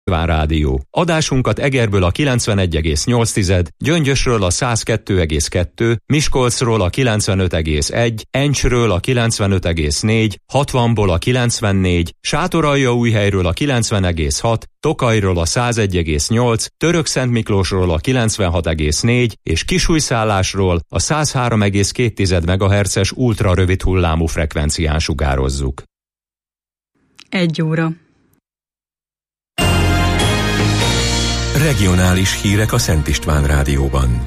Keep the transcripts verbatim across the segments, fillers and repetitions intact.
István Rádió. Adásunkat Egerből a kilencvenegy egész nyolc, Gyöngyösről a száz kettő egész kettő, Miskolcról a kilencvenöt egész egy, Encsről a kilencvenöt egész négy, hatvanból a kilencvennégy, Sátoraljaújhelyről a kilencven egész hat, Tokajról a száz egy egész nyolc, Törökszentmiklósról a kilencvenhat egész négy és Kisújszállásról a száz három egész két megahertzes ultra rövid hullámú frekvencián sugározzuk. Egy óra. Regionális hírek a Szent István Rádióban.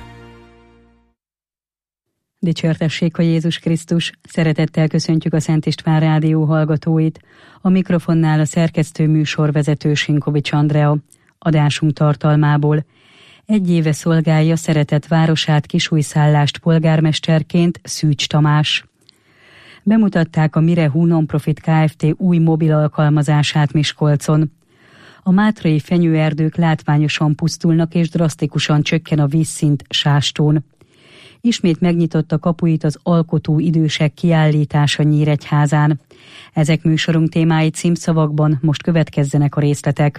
Dicsértessék a Jézus Krisztus! Szeretettel köszöntjük a Szent István Rádió hallgatóit. A mikrofonnál a szerkesztő műsorvezető Sinkovics Andrea. Adásunk tartalmából: egy éve szolgálja szeretett városát, Kisújszállást polgármesterként Szűcs Tamás. Bemutatták a Mirehú Nonprofit Kft. Új mobil alkalmazását Miskolcon. A mátrai fenyőerdők látványosan pusztulnak és drasztikusan csökken a vízszint Sástón. Ismét megnyitotta kapuit az Alkotó idősek kiállítása Nyíregyházán. Ezek műsorunk témái címszavakban, most következzenek a részletek.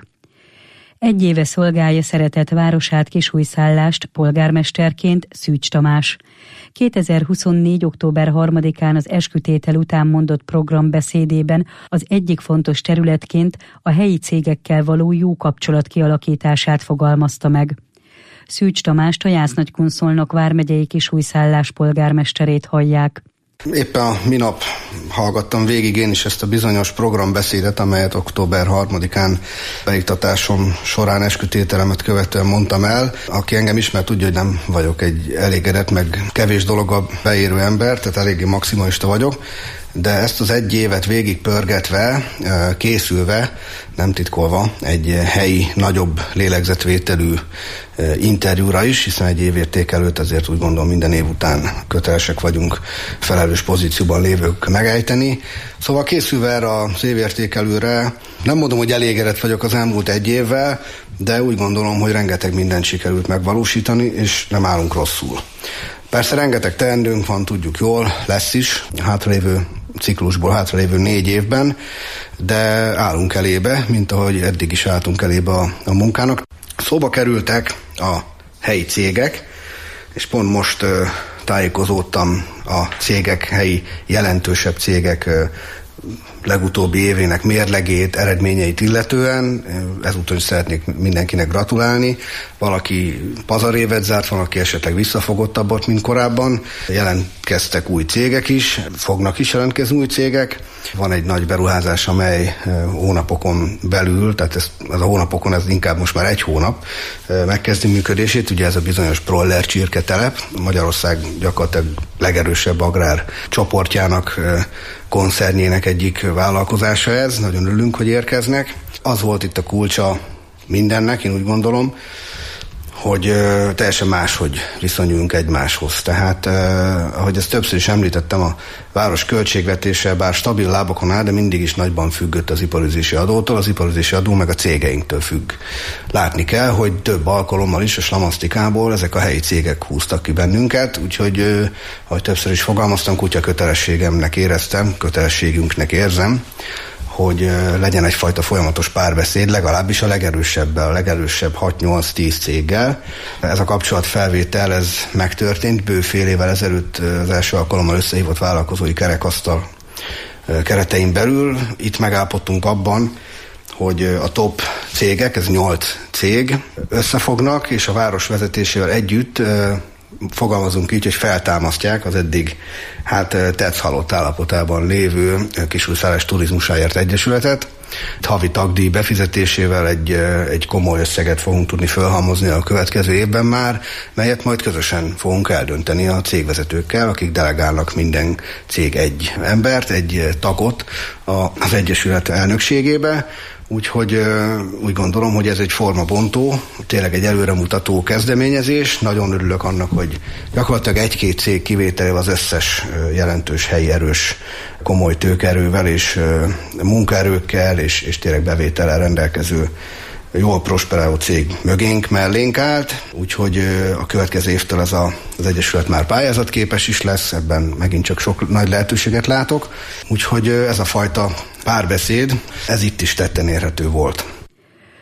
Egy éve szolgálja szeretett városát, Kisújszállást polgármesterként Szűcs Tamás. kétezer-huszonnégy. október harmadikán az eskütétel után mondott programbeszédében az egyik fontos területként a helyi cégekkel való jó kapcsolat kialakítását fogalmazta meg. Szűcs Tamást, a Jász-Nagykunszolnok vármegyei Kisújszállás polgármesterét hallják. Éppen a minap hallgattam végig én is ezt a bizonyos programbeszédet, amelyet október harmadikán beiktatásom során eskütételemet követően mondtam el. Aki engem ismer, tudja, hogy nem vagyok egy elégedett, meg kevés dologba beérő ember, tehát eléggé maximalista vagyok. De ezt az egy évet végig pörgetve, készülve, nem titkolva, egy helyi, nagyobb lélegzetvételű interjúra is, hiszen egy évértékelőt azért úgy gondolom minden év után kötelesek vagyunk felelős pozícióban lévők megejteni. Szóval készülve erre az évértékelőre, nem mondom, hogy elégedett vagyok az elmúlt egy évvel, de úgy gondolom, hogy rengeteg mindent sikerült megvalósítani, és nem állunk rosszul. Persze rengeteg teendőnk van, tudjuk jól, lesz is, hátralévő ciklusból hátralévő négy évben, de állunk elébe, mint ahogy eddig is álltunk elébe a, a munkának. Szóba kerültek a helyi cégek, és pont most uh, tájékozódtam a cégek, helyi jelentősebb cégek uh, legutóbbi évének mérlegét, eredményeit illetően. Ezúton is szeretnék mindenkinek gratulálni. Valaki pazarévet zárt, valaki esetleg visszafogottabbat, mint korábban. Jelentkeztek új cégek is, fognak is jelentkezni új cégek. Van egy nagy beruházás, amely hónapokon belül, tehát ez, ez a hónapokon, ez inkább most már egy hónap, megkezdi működését. Ugye ez a bizonyos broiler csirketelep, Magyarország gyakorlatilag legerősebb agrár csoportjának, koncernjének egyik vállalkozása ez. Nagyon örülünk, hogy érkeznek. Az volt itt a kulcsa mindennek, én úgy gondolom, hogy uh, teljesen máshogy viszonyulunk egymáshoz. Tehát, uh, ahogy ezt többször is említettem, a város költségvetése bár stabil lábakon áll, de mindig is nagyban függött az iparüzési adótól, az iparüzési adó meg a cégeinktől függ. Látni kell, hogy több alkalommal is a slamasztikából ezek a helyi cégek húztak ki bennünket, úgyhogy, uh, ahogy többször is fogalmaztam, kutya kötelességemnek éreztem, kötelességünknek érzem, hogy legyen egyfajta folyamatos párbeszéd, legalábbis a legerősebbel, a legerősebb hat-nyolc-tíz céggel. Ez a kapcsolatfelvétel, ez megtörtént, bő fél évvel ezelőtt az első alkalommal összehívott vállalkozói kerekasztal keretein belül. Itt megállapodtunk abban, hogy a top cégek, ez nyolc cég, összefognak, és a város vezetésével együtt fogalmazunk így, hogy feltámasztják az eddig hát tetsz-halott állapotában lévő Kisújszállás Turizmusáért Egyesületet. Havi tagdíj befizetésével egy, egy komoly összeget fogunk tudni fölhalmozni a következő évben már, melyet majd közösen fogunk eldönteni a cégvezetőkkel, akik delegálnak minden cég egy embert, egy tagot az Egyesület elnökségébe. Úgyhogy úgy gondolom, hogy ez egy formabontó, tényleg egy előremutató kezdeményezés. Nagyon örülök annak, hogy gyakorlatilag egy-két cég kivételével az összes jelentős helyi erős, komoly tőkerővel és munkaerőkkel és, és tényleg bevétellel rendelkező jól prosperáló cég mögénk, mellénk állt, úgyhogy a következő évtől ez a, az Egyesület már pályázatképes is lesz, ebben megint csak sok nagy lehetőséget látok, úgyhogy ez a fajta párbeszéd, ez itt is tetten érhető volt.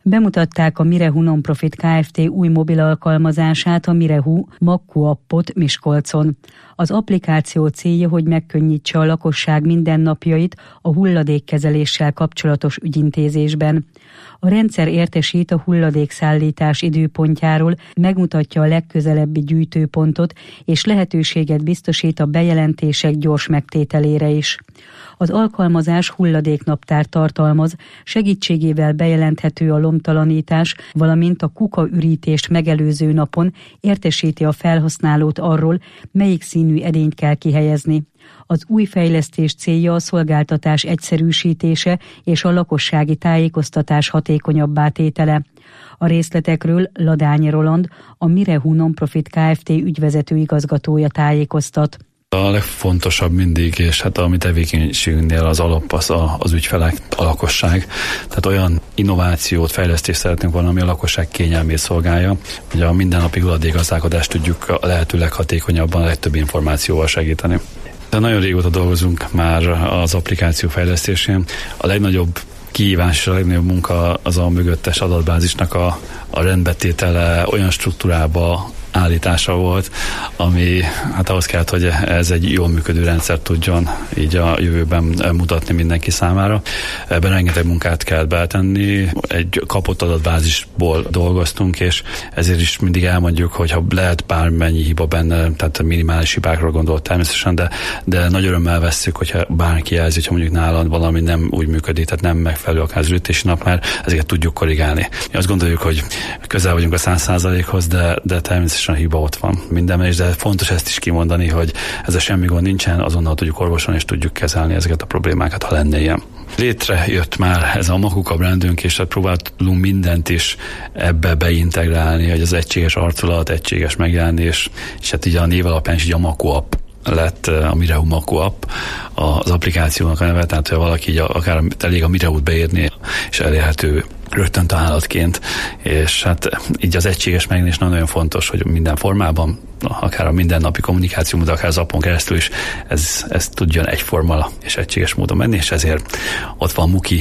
Bemutatták a Mirehu Nonprofit Kft. Új mobil alkalmazását, a Mirehu Makku appot Miskolcon. Az applikáció célja, hogy megkönnyítse a lakosság mindennapjait a hulladékkezeléssel kapcsolatos ügyintézésben. A rendszer értesít a hulladékszállítás időpontjáról, megmutatja a legközelebbi gyűjtőpontot, és lehetőséget biztosít a bejelentések gyors megtételére is. Az alkalmazás hulladéknaptár tartalmaz, segítségével bejelenthető a lomtalanítás, valamint a kukaürítést megelőző napon értesíti a felhasználót arról, melyik színű edényt kell kihelyezni. Az új fejlesztés célja a szolgáltatás egyszerűsítése és a lakossági tájékoztatás hatékonyabbá tétele. A részletekről Ladányi Roland, a Mirehu Nonprofit Kft. Ügyvezető igazgatója tájékoztat. A legfontosabb mindig, és hát a mi tevékenységünknél az alap az a, az ügyfelek, a lakosság. Tehát olyan innovációt, fejlesztést szeretnénk volna, ami a lakosság kényelmét szolgálja, hogy a mindennapi hulladékgazdálkodást tudjuk a lehető leghatékonyabban, a legtöbb információval segíteni. De nagyon régóta dolgozunk már az applikáció fejlesztésén. A legnagyobb kihívás és a legnagyobb munka az a mögöttes adatbázisnak a, a rendbetétele olyan struktúrába állítása volt, ami hát ahhoz kellett, hogy ez egy jól működő rendszer tudjon így a jövőben mutatni mindenki számára. Ebben rengeteg munkát kellett beletenni, egy kapott adatbázisból dolgoztunk, és ezért is mindig elmondjuk, hogy ha lehet bármennyi hiba benne, tehát minimális hibákra gondolt természetesen, de, de nagy örömmel vesszük, hogyha bárki jelzi, hogyha mondjuk nálad valami nem úgy működik, tehát nem megfelelő akár az ürítési nap, mert ezeket tudjuk korrigálni. Mi azt gondoljuk, hogy közel vagyunk a száz százalékhoz, de, de természetesen a hiba ott van mindenben, és de fontos ezt is kimondani, hogy ez a semmi gond nincsen, azonnal tudjuk orvosolni, és tudjuk kezelni ezeket a problémákat, ha lenne ilyen. Létrejött már ez a Makuka brandünk, és próbáltunk mindent is ebbe beintegrálni, hogy az egységes arculat, egységes megjelenés, és hát így a név alapján is így a Makku app lett a Mirehu Makku app, az applikációnak a neve, tehát hogy valaki így akár elég a Mirehut beírni, és elérhető rögtön találatként, és hát így az egységes megjelenés nagyon fontos, hogy minden formában, akár a mindennapi kommunikáció, de akár az appon keresztül is ez, ez tudjon egyforma és egységes módon menni, és ezért ott van Muki,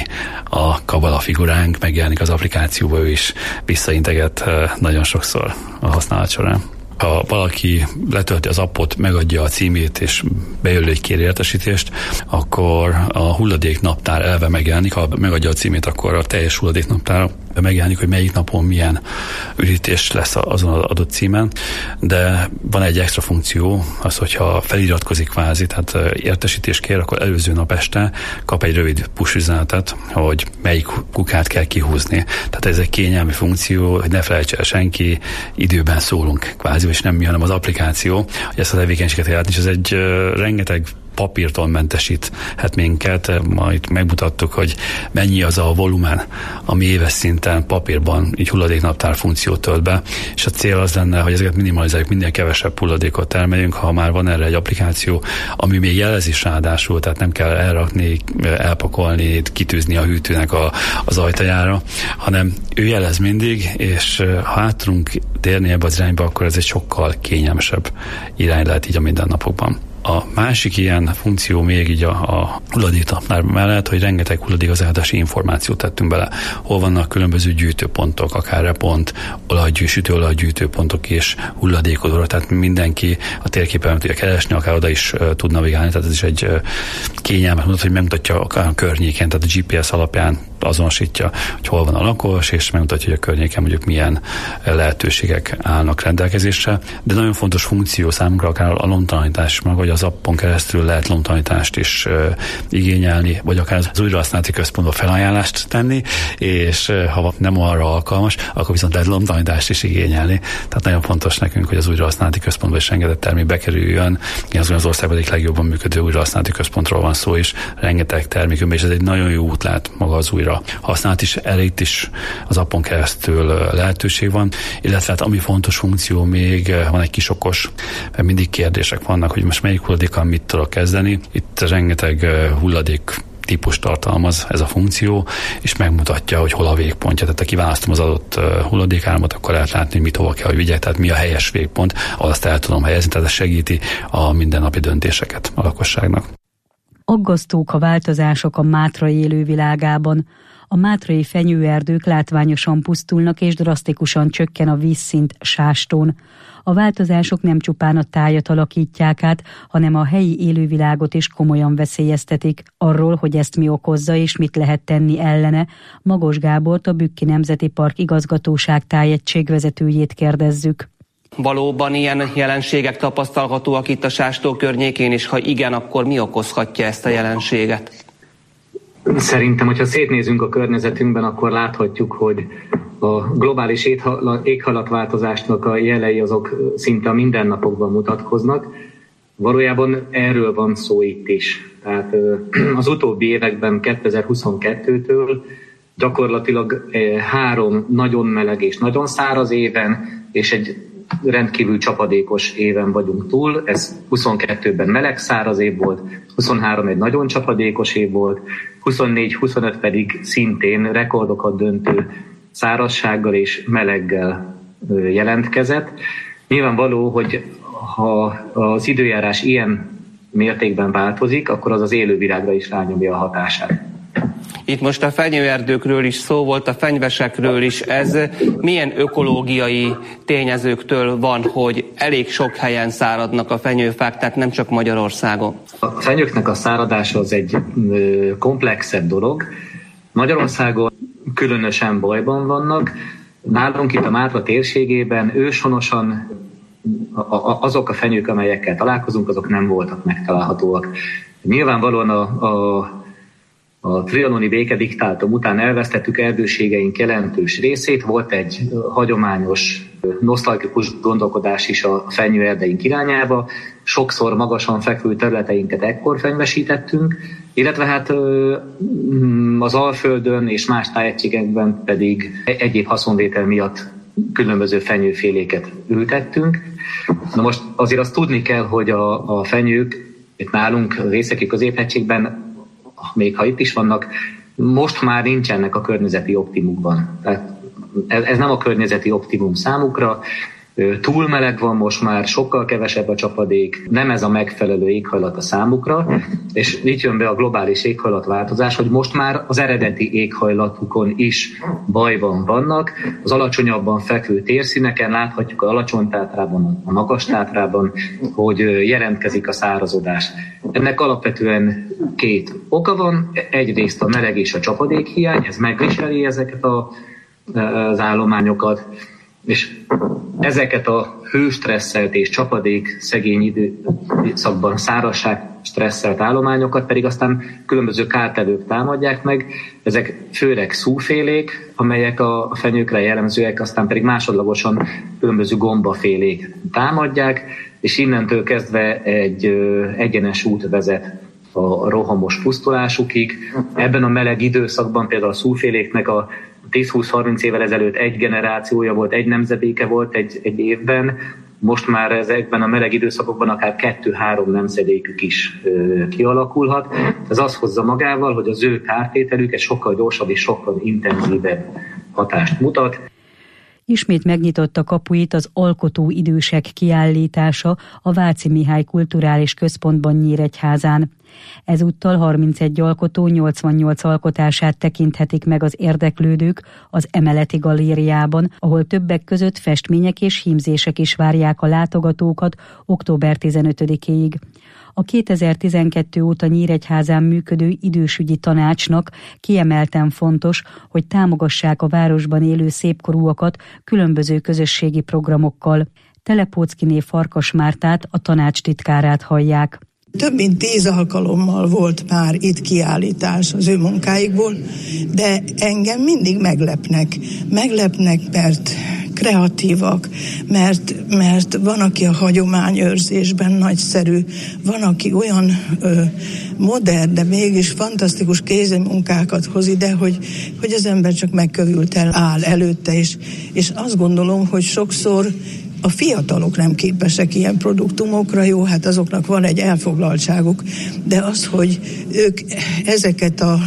a Kabala figuránk, megjelenik az applikációba, ő is visszainteget nagyon sokszor a használat során. Ha valaki letölti az appot, megadja a címét és bejelöl egy kér értesítést, akkor a hulladéknaptár elve megjelenik. Ha megadja a címét, akkor a teljes hulladéknaptár megjelenik, hogy melyik napon milyen ürítés lesz azon az adott címen, de van egy extra funkció, az, hogyha feliratkozik kvázi, tehát értesítést kér, akkor előző nap este kap egy rövid push üzenetet, hogy melyik kukát kell kihúzni. Tehát ez egy kényelmi funkció, hogy ne felejtse el senki, időben szólunk kvázi, és nem mi, hanem az applikáció, hogy ezt a tevékenységet látni, és ez egy uh, rengeteg papírtól mentesíthet minket, majd megmutattuk, hogy mennyi az a volumen, ami éves szinten papírban így hulladéknaptár funkciót tölt be, és a cél az lenne, hogy ezeket minimalizáljuk, minél kevesebb hulladékot termeljünk, ha már van erre egy applikáció, ami még jelez is ráadásul, tehát nem kell elrakni, elpakolni, kitűzni a hűtőnek a, az ajtajára, hanem ő jelez mindig, és ha át tudunk térni ebbe az irányba, akkor ez egy sokkal kényelmesebb irány lehet így a mindennapokban. A másik ilyen funkció még így a, a hulladéknaptár mellett, hogy rengeteg hulladékgazdálkodási információt tettünk bele. Hol vannak különböző gyűjtőpontok, akár repont, olajgyű, sütőolajgyűjtőpontok és hulladékodóra, tehát mindenki a térképen tudja keresni, akár oda is uh, tud navigálni, tehát ez is egy uh, kényelmet mutat, hogy megmutatja akár a környéken, tehát a gé pé es alapján azonosítja, hogy hol van a lakos, és megmutatja, hogy a környéken mondjuk milyen lehetőségek állnak rendelkezésre. De nagyon fontos funkció számunkra akár a lomtalanítás maga, hogy az appon keresztül lehet lomtalanítást is uh, igényelni, vagy akár az újrahasználati központba felajánlást tenni, és uh, ha nem arra alkalmas, akkor viszont lehet lomtalanítást is igényelni. Tehát nagyon fontos nekünk, hogy az újrahasználati központba is rengeteg termék bekerüljön. Azon az országban egyik legjobban működő újrahasználati központról van szó, és rengeteg termékünk, és ez egy nagyon jó út lehet maga az újra használat is, erre itt is az appon keresztül lehetőség van, illetve hát ami fontos funkció még, van egy kis okos, mert mindig kérdések vannak, hogy most melyik hulladékkal mit tudok kezdeni. Itt rengeteg hulladék típus tartalmaz ez a funkció, és megmutatja, hogy hol a végpontja. Tehát ha kiválasztom az adott hulladékáramot, akkor lehet látni, hogy mit hova kell, hogy vigyek, tehát mi a helyes végpont, azt el tudom helyezni, tehát ez segíti a mindennapi döntéseket a lakosságnak. Aggasztók a változások a Mátrai élővilágában. A mátrai fenyőerdők látványosan pusztulnak és drasztikusan csökken a vízszint sástón. A változások nem csupán a tájat alakítják át, hanem a helyi élővilágot is komolyan veszélyeztetik. Arról, hogy ezt mi okozza és mit lehet tenni ellene, Magos Gábort, a Bükki Nemzeti Park Igazgatóság tájegységvezetőjét kérdezzük. Valóban ilyen jelenségek tapasztalhatóak itt a sástó környékén, és ha igen, akkor mi okozhatja ezt a jelenséget? Szerintem, hogyha szétnézünk a környezetünkben, akkor láthatjuk, hogy a globális éghajlatváltozásnak a jelei azok szinte a mindennapokban mutatkoznak. Valójában erről van szó itt is. Tehát az utóbbi években kétezer-huszonkettőtől gyakorlatilag három nagyon meleg és nagyon száraz éven, és egy rendkívül csapadékos éven vagyunk túl. Ez huszonkettőben meleg száraz év volt, huszonhárom egy nagyon csapadékos év volt, huszonnégy huszonöt pedig szintén rekordokat döntő szárazsággal és meleggel jelentkezett. Nyilvánvaló, hogy ha az időjárás ilyen mértékben változik, akkor az az élővilágra is rányomja a hatását. Itt most a fenyőerdőkről is szó volt, a fenyvesekről is. Ez milyen ökológiai tényezőktől van, hogy elég sok helyen száradnak a fenyőfák, tehát nem csak Magyarországon? A fenyőknek a száradása az egy komplexebb dolog. Magyarországon különösen bajban vannak. Nálunk itt a Mátra térségében őshonosan azok a fenyők, amelyekkel találkozunk, azok nem voltak megtalálhatóak. Nyilvánvalóan a, a A trianoni békediktátum után elvesztettük erdőségeink jelentős részét, volt egy hagyományos, nosztalgikus gondolkodás is a fenyőerdeink irányába, sokszor magasan fekvő területeinket ekkor fenyvesítettünk, illetve hát az Alföldön és más tájegységekben pedig egyéb haszonvétel miatt különböző fenyőféléket ültettünk. Na most azért azt tudni kell, hogy a, a fenyők itt nálunk az északi középhegységben, még ha itt is vannak, most már nincsenek a környezeti optimumban. Tehát ez, ez nem a környezeti optimum számukra. Túl meleg van most már, sokkal kevesebb a csapadék, nem ez a megfelelő éghajlat a számukra, és itt jön be a globális éghajlatváltozás, hogy most már az eredeti éghajlatukon is bajban vannak. Az alacsonyabban fekvő térszíneken láthatjuk az alacsony Tátrában, a magas Tátrában, hogy jelentkezik a szárazodás. Ennek alapvetően két oka van. Egyrészt a meleg és a csapadék hiány, ez megviseli ezeket a, az állományokat, és ezeket a hőstresszelt és csapadék szegény időszakban szárazság stresszelt állományokat pedig aztán különböző kártevők támadják meg. Ezek főleg szúfélék, amelyek a fenyőkre jellemzőek, aztán pedig másodlagosan különböző gombafélék támadják, és innentől kezdve egy egyenes út vezet a rohamos pusztulásukig. Ebben a meleg időszakban például a szúféléknek a tíz-húsz-harminc évvel ezelőtt egy generációja volt, egy nemzedéke volt egy, egy évben, most már ezekben a meleg időszakokban akár kettő-három nemzedékük is ö, kialakulhat. Ez azt hozza magával, hogy az ő kártételük egy sokkal gyorsabb és sokkal intenzívebb hatást mutat. Ismét megnyitotta kapuit az Alkotó idősek kiállítása a Váci Mihály Kulturális Központban Nyíregyházán. Ezúttal harmincegy alkotó nyolcvannyolc alkotását tekinthetik meg az érdeklődők az emeleti galériában, ahol többek között festmények és hímzések is várják a látogatókat október tizenötödikéig. A kétezer-tizenkettő óta Nyíregyházán működő idősügyi tanácsnak kiemelten fontos, hogy támogassák a városban élő szépkorúakat különböző közösségi programokkal. Telepóckiné Farkas Mártát, a tanács titkárát hallják. Több mint tíz alkalommal volt már itt kiállítás az ő munkáikból, de engem mindig meglepnek. Meglepnek, mert kreatívak, mert, mert van, aki a hagyományőrzésben nagyszerű, van, aki olyan ö, modern, de mégis fantasztikus kézimunkákat hoz ide, hogy, hogy az ember csak megkövülten áll előtte, és, és azt gondolom, hogy sokszor a fiatalok nem képesek ilyen produktumokra, jó, hát azoknak van egy elfoglaltságuk, de az, hogy ők ezeket a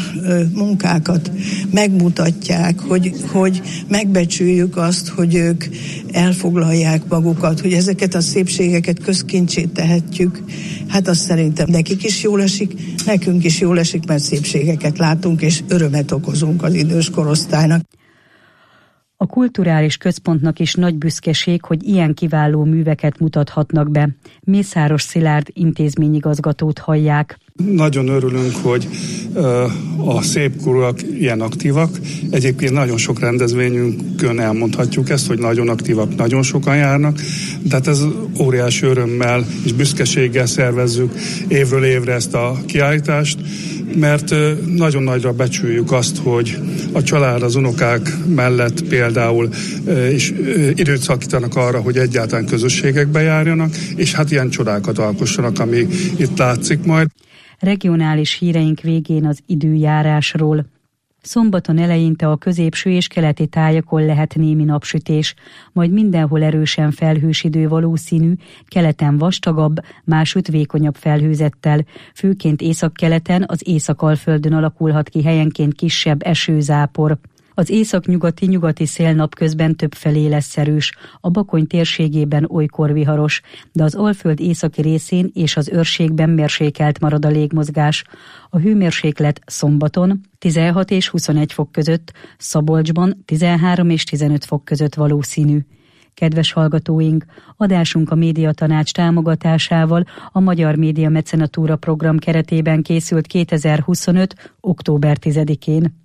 munkákat megmutatják, hogy, hogy megbecsüljük azt, hogy ők elfoglalják magukat, hogy ezeket a szépségeket közkincsét tehetjük. Hát azt szerintem nekik is jól esik, nekünk is jól esik, mert szépségeket látunk, és örömet okozunk az idős korosztálynak. A kulturális központnak is nagy büszkeség, hogy ilyen kiváló műveket mutathatnak be. Mészáros Szilárd intézményigazgatót hallják. Nagyon örülünk, hogy a szépkorúak ilyen aktívak. Egyébként nagyon sok rendezvényünkön elmondhatjuk ezt, hogy nagyon aktívak, nagyon sokan járnak. Tehát ez óriási örömmel és büszkeséggel szervezzük évről évre ezt a kiállítást, mert nagyon nagyra becsüljük azt, hogy a család, az unokák mellett például is időt szakítanak arra, hogy egyáltalán közösségekbe járjanak, és hát ilyen csodákat alkossanak, ami itt látszik majd. Regionális híreink végén az időjárásról. Szombaton eleinte a középső és keleti tájakon lehet némi napsütés, majd mindenhol erősen felhős idő valószínű, keleten vastagabb, másütt vékonyabb felhőzettel, főként északkeleten, az Észak-Alföldön alakulhat ki helyenként kisebb esőzápor. Az északnyugati nyugati szél napközben többfelé lesz erős, a Bakony térségében olykor viharos, de az Alföld északi részén és az őrségben mérsékelt marad a légmozgás. A hőmérséklet szombaton tizenhat és huszonegy fok között, Szabolcsban tizenhárom és tizenöt fok között valószínű. Kedves hallgatóink, adásunk a Médiatanács támogatásával a Magyar Média Mecenatúra program keretében készült kétezer-huszonöt. október tizedikén.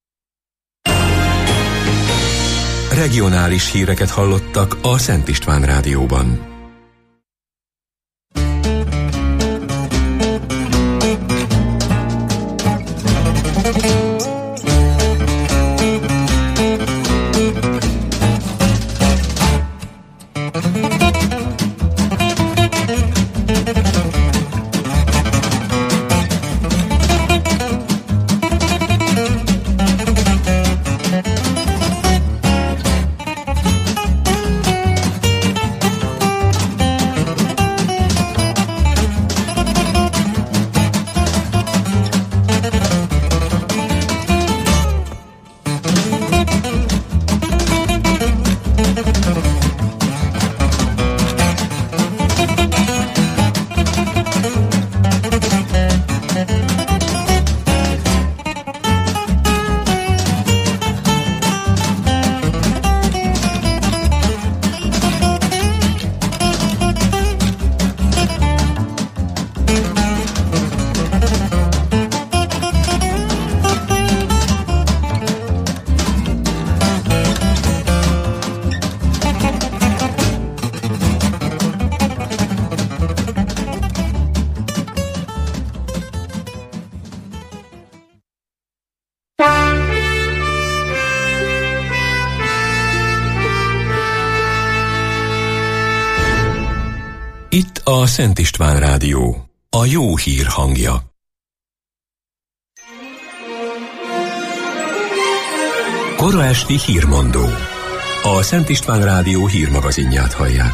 Regionális híreket hallottak a Szent István Rádióban. Itt a Szent István Rádió, a jó hír hangja. Kora esti hírmondó. A Szent István Rádió hírmagazinját hallják.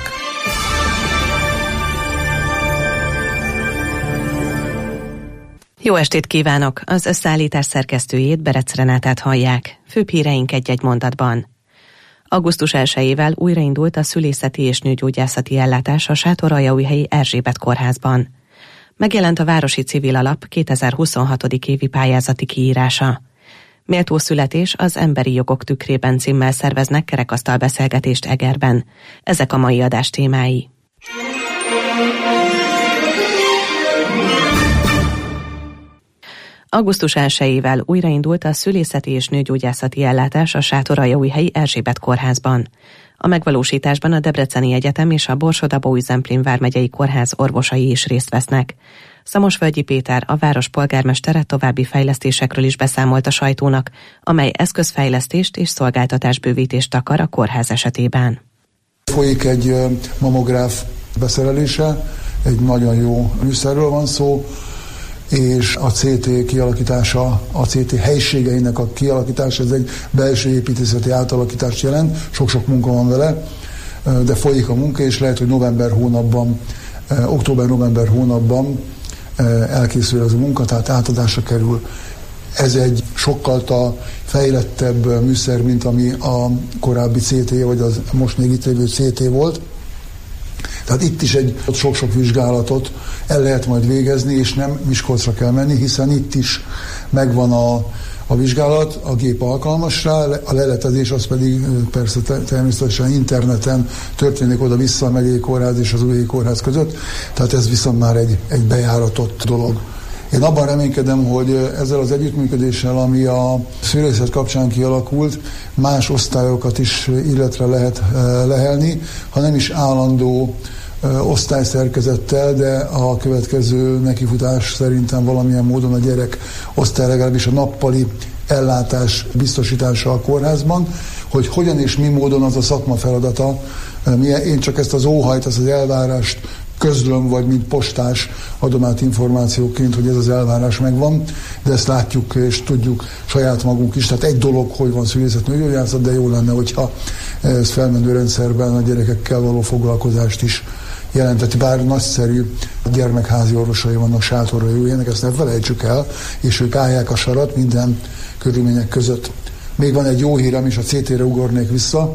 Jó estét kívánok! Az összeállítás szerkesztőjét, Berec Renátát hallják. Főbb híreink egy-egy mondatban. augusztus elsejével újraindult a szülészeti és nőgyógyászati ellátás a Sátoraljaújhelyi Erzsébet kórházban. Megjelent a Városi Civil Alap kétezer-huszonhat. évi pályázati kiírása. Méltó születés az emberi jogok tükrében címmel szerveznek kerekasztal beszélgetést Egerben. Ezek a mai adás témái. augusztus elsejével újraindult a szülészeti és nőgyógyászati ellátás a Sátoraljaújhelyi Erzsébet kórházban. A megvalósításban a Debreceni Egyetem és a Borsod-Abaúj-Zemplén vármegyei kórház orvosai is részt vesznek. Szamosvölgyi Péter, a város polgármestere további fejlesztésekről is beszámolt a sajtónak, amely eszközfejlesztést és szolgáltatásbővítést akar a kórház esetében. Folyik egy mamográf beszerelése, egy nagyon jó műszerről van szó, és a cé té kialakítása, a cé té helységeinek a kialakítása, ez egy belső építészeti átalakítást jelent, sok-sok munka van vele, de folyik a munka, és lehet, hogy november hónapban, október-november hónapban elkészül ez a munka, tehát átadásra kerül. Ez egy sokkal fejlettebb műszer, mint ami a korábbi cé té, vagy az most még itt lévő cé té volt. Tehát itt is egy sok-sok vizsgálatot el lehet majd végezni, és nem Miskolcra kell menni, hiszen itt is megvan a, a vizsgálat, a gép alkalmas rá, a leletezés az pedig persze természetesen interneten történik oda-vissza a megyei kórház és az újhelyi kórház között, tehát ez viszont már egy, egy bejáratott dolog. Én abban reménykedem, hogy ezzel az együttműködéssel, ami a szülészet kapcsán kialakult, más osztályokat is illetre lehet lehelni, ha nem is állandó osztályszerkezettel, de a következő nekifutás szerintem valamilyen módon a gyerek osztály, legalábbis a nappali ellátás biztosítása a kórházban, hogy hogyan és mi módon az a szakma feladata. Én csak ezt az óhajt, ezt az elvárást közlöm, vagy mint postás adom át információként, hogy ez az elvárás megvan, de ezt látjuk és tudjuk saját magunk is. Tehát egy dolog, hogy van szülészet nőgyógyászat, de jó lenne, hogyha ez felmenő rendszerben a gyerekekkel való foglalkozást is jelenteti, bár nagyszerű gyermekházi orvosai vannak, sátorra jöjjenek, ezt ne felejtsük el, és ők állják a sarat minden körülmények között. Még van egy jó hírem, és a cé té-re ugornék vissza.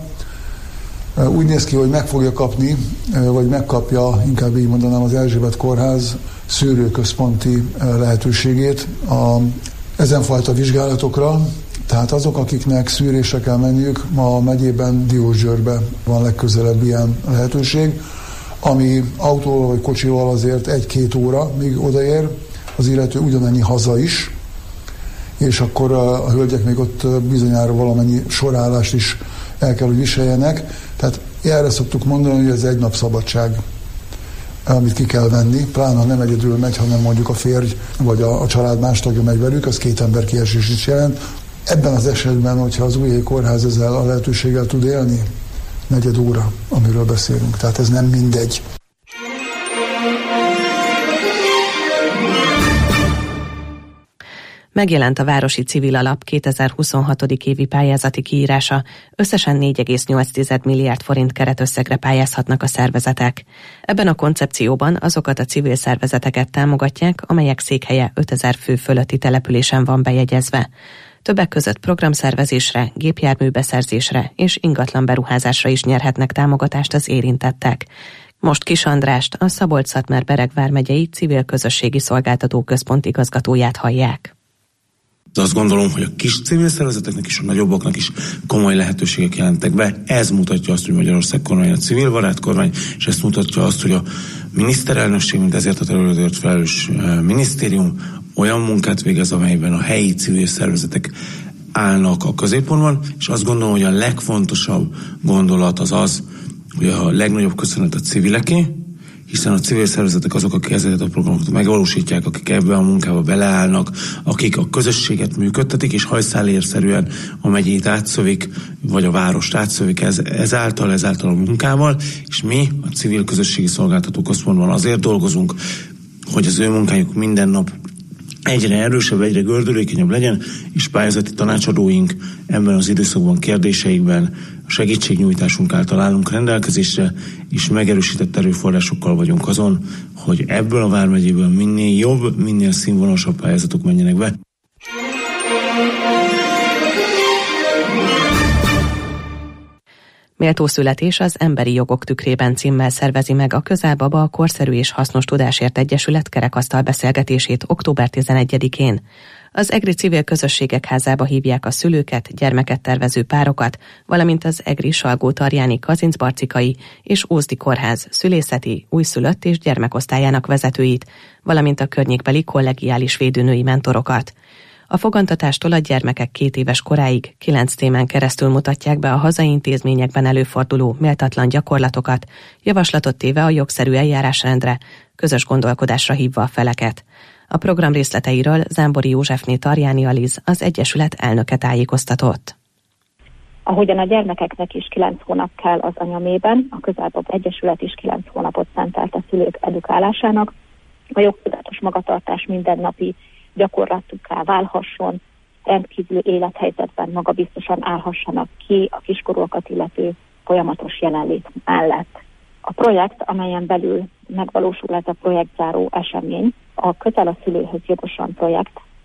Úgy néz ki, hogy meg fogja kapni, vagy megkapja, inkább így mondanám, az Erzsébet Kórház szűrőközponti lehetőségét a ezenfajta vizsgálatokra. Tehát azok, akiknek szűrésre kell menniük, ma a megyében Diósgyőrbe van legközelebb ilyen lehetőség, ami autóval vagy kocsival azért egy-két óra, míg odaér, az illető ugyanennyi haza is, és akkor a, a hölgyek még ott bizonyára valamennyi sorállást is el kell, hogy viseljenek. Tehát erre szoktuk mondani, hogy ez egy nap szabadság, amit ki kell venni, pláne ha nem egyedül megy, hanem mondjuk a férj vagy a, a család más tagja megy velük, az két ember kiesés is jelent. Ebben az esetben, hogyha az újhelyi kórház ezzel a lehetőséggel tud élni, negyed óra, amiről beszélünk. Tehát ez nem mindegy. Megjelent a Városi Civil Alap kétezer-huszonhat. évi pályázati kiírása, összesen négy egész nyolc milliárd forint keretösszegre pályázhatnak a szervezetek. Ebben a koncepcióban azokat a civil szervezeteket támogatják, amelyek székhelye ötezer fő fölötti településen van bejegyezve. Többek között programszervezésre, gépjárműbeszerzésre és ingatlan beruházásra is nyerhetnek támogatást az érintettek. Most Kis Andrást, a Szabolcs-Szatmár-Bereg vármegyei Civil Közösségi Szolgáltató Központ igazgatóját hallják. De azt gondolom, hogy a kis civil szervezeteknek és a nagyobbaknak is komoly lehetőségek jelentek be. Ez mutatja azt, hogy Magyarország kormány a civil barát kormány, és ezt mutatja azt, hogy a miniszterelnökség, mint ezért a területért felelős minisztérium olyan munkát végez, amelyben a helyi civil szervezetek állnak a középpontban, és azt gondolom, hogy a legfontosabb gondolat az az, hogy a legnagyobb köszönet a civileké, hiszen a civil szervezetek azok, akik ezeket a programokat megvalósítják, akik ebbe a munkába beleállnak, akik a közösséget működtetik, és hajszálérszerűen a megyét átszövik, vagy a várost átszövik ez, ezáltal, ezáltal a munkával, és mi a Civil Közösségi Szolgáltató Központban azért dolgozunk, hogy az ő munkájuk minden nap egyre erősebb, egyre gördülékenyebb legyen, és pályázati tanácsadóink ebben az időszakban kérdéseikben a segítségnyújtásunk által állunk rendelkezésre, és megerősített erőforrásokkal vagyunk azon, hogy ebből a vármegyéből minél jobb, minél színvonalasabb pályázatok menjenek be. Méltó születés az Emberi Jogok Tükrében címmel szervezi meg a Közelbaba a Korszerű és Hasznos Tudásért Egyesület kerekasztal beszélgetését október tizenegyedikén. Az egri civil közösségek házába hívják a szülőket, gyermeket tervező párokat, valamint az egri Salgó-Tarjáni Kazincbarcikai és Ózdi Kórház szülészeti, újszülött és gyermekosztályának vezetőit, valamint a környékbeli kollegiális védőnői mentorokat. A fogantatástól a gyermekek két éves koráig kilenc témán keresztül mutatják be a hazai intézményekben előforduló méltatlan gyakorlatokat, javaslatot téve a jogszerű eljárásrendre, közös gondolkodásra hívva a feleket. A program részleteiről Zámbori Józsefné Tarjáni Aliz, az Egyesület elnöke tájékoztatott. Ahogyan a gyermekeknek is kilenc hónap kell az anyamében, a Közelbaba Egyesület is kilenc hónapot szentelt a szülők edukálásának, a jogtudatos magatartás mindennapi gyakorlatukká válhasson, rendkívüli élethelyzetben magabiztosan állhassanak ki a kiskorúakat illető folyamatos jelenlét mellett. A projekt, amelyen belül megvalósul ez a projektzáró esemény, a Közel a szülőhöz jogosan projekt,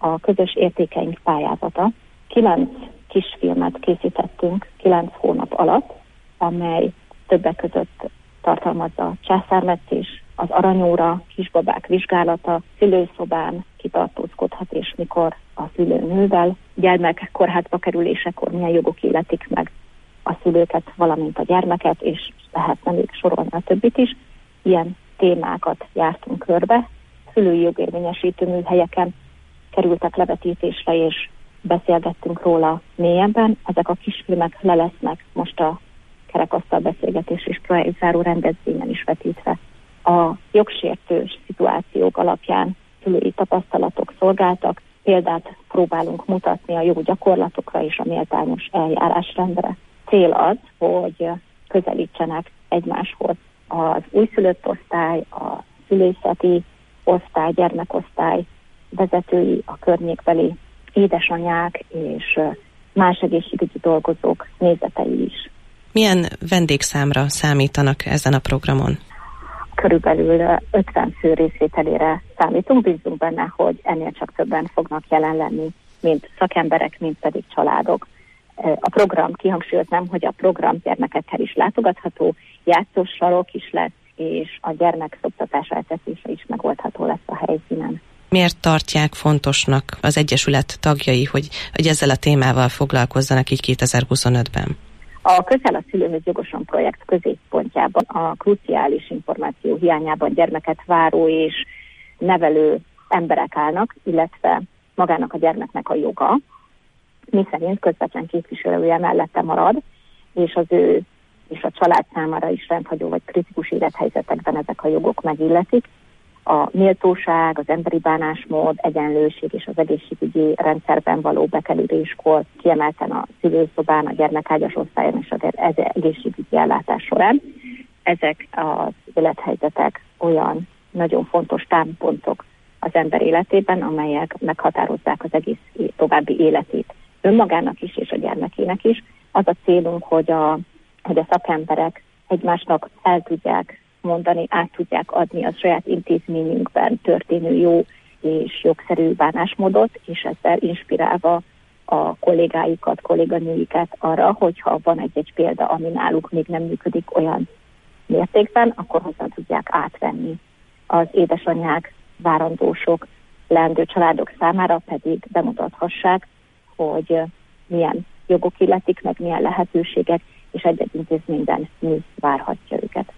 a közös értékeink pályázata. Kilenc kisfilmet készítettünk kilenc hónap alatt, amely többek között tartalmazza a császármetszés, az aranyóra, kisbabák vizsgálata, szülőszobán kitartózkodhat és mikor a szülőnővel, gyermek kórházba kerülésekor milyen jogok illetik meg a szülőket, valamint a gyermeket, és lehetne még sorolni a többit is. Ilyen témákat jártunk körbe, szülői jogérvényesítő műhelyeken kerültek levetítésre, és beszélgettünk róla mélyebben. Ezek a kisfilmek le lesznek most a kerekasztal beszélgetés és projektzáró rendezvényen is vetítve. A jogsértős szituációk alapján szülői tapasztalatok szolgáltak, példát próbálunk mutatni a jó gyakorlatokra és a méltányos eljárásrendre. Cél az, hogy közelítsenek egymáshoz az újszülött osztály, a szülészeti osztály, gyermekosztály vezetői, a környékbeli édesanyák és más egészségügyi dolgozók nézetei is. Milyen vendégszámra számítanak ezen a programon? Körülbelül ötven fő részvételére számítunk, bízunk benne, hogy ennél csak többen fognak jelen lenni, mint szakemberek, mint pedig családok. A program, kihangsúlyoznám, hogy a program gyermekekkel is látogatható, játszós sarok is lesz, és a gyermek szoptatás eltetése is megoldható lesz a helyszínen. Miért tartják fontosnak az Egyesület tagjai, hogy, hogy ezzel a témával foglalkozzanak így kétezer-huszonötben? A Közel a szülőhöz jogosan projekt középpontjában a kruciális információ hiányában gyermeket váró és nevelő emberek állnak, illetve magának a gyermeknek a joga, miszerint közvetlen képviselője mellette marad, és az ő és a család számára is rendhagyó vagy kritikus élethelyzetekben ezek a jogok megilletik. A méltóság, az emberi bánásmód, egyenlőség és az egészségügyi rendszerben való bekerüléskor, kiemelten a szülőszobán, a gyermekágyas osztályon és az egészségügyi ellátás során. Ezek az élethelyzetek olyan nagyon fontos támpontok az ember életében, amelyek meghatározzák az egész további életét önmagának is és a gyermekének is. Az a célunk, hogy a, hogy a szakemberek egymásnak el tudják mondani, át tudják adni a saját intézményünkben történő jó és jogszerű bánásmódot, és ezzel inspirálva a kollégáikat, kolléganőiket arra, hogyha van egy-egy példa, ami náluk még nem működik olyan mértékben, akkor hozzá tudják átvenni. Az édesanyák, várandósok, leendő családok számára pedig bemutathassák, hogy milyen jogok illetik, meg milyen lehetőségek, és egy-egy intézményben mi várhatja őket.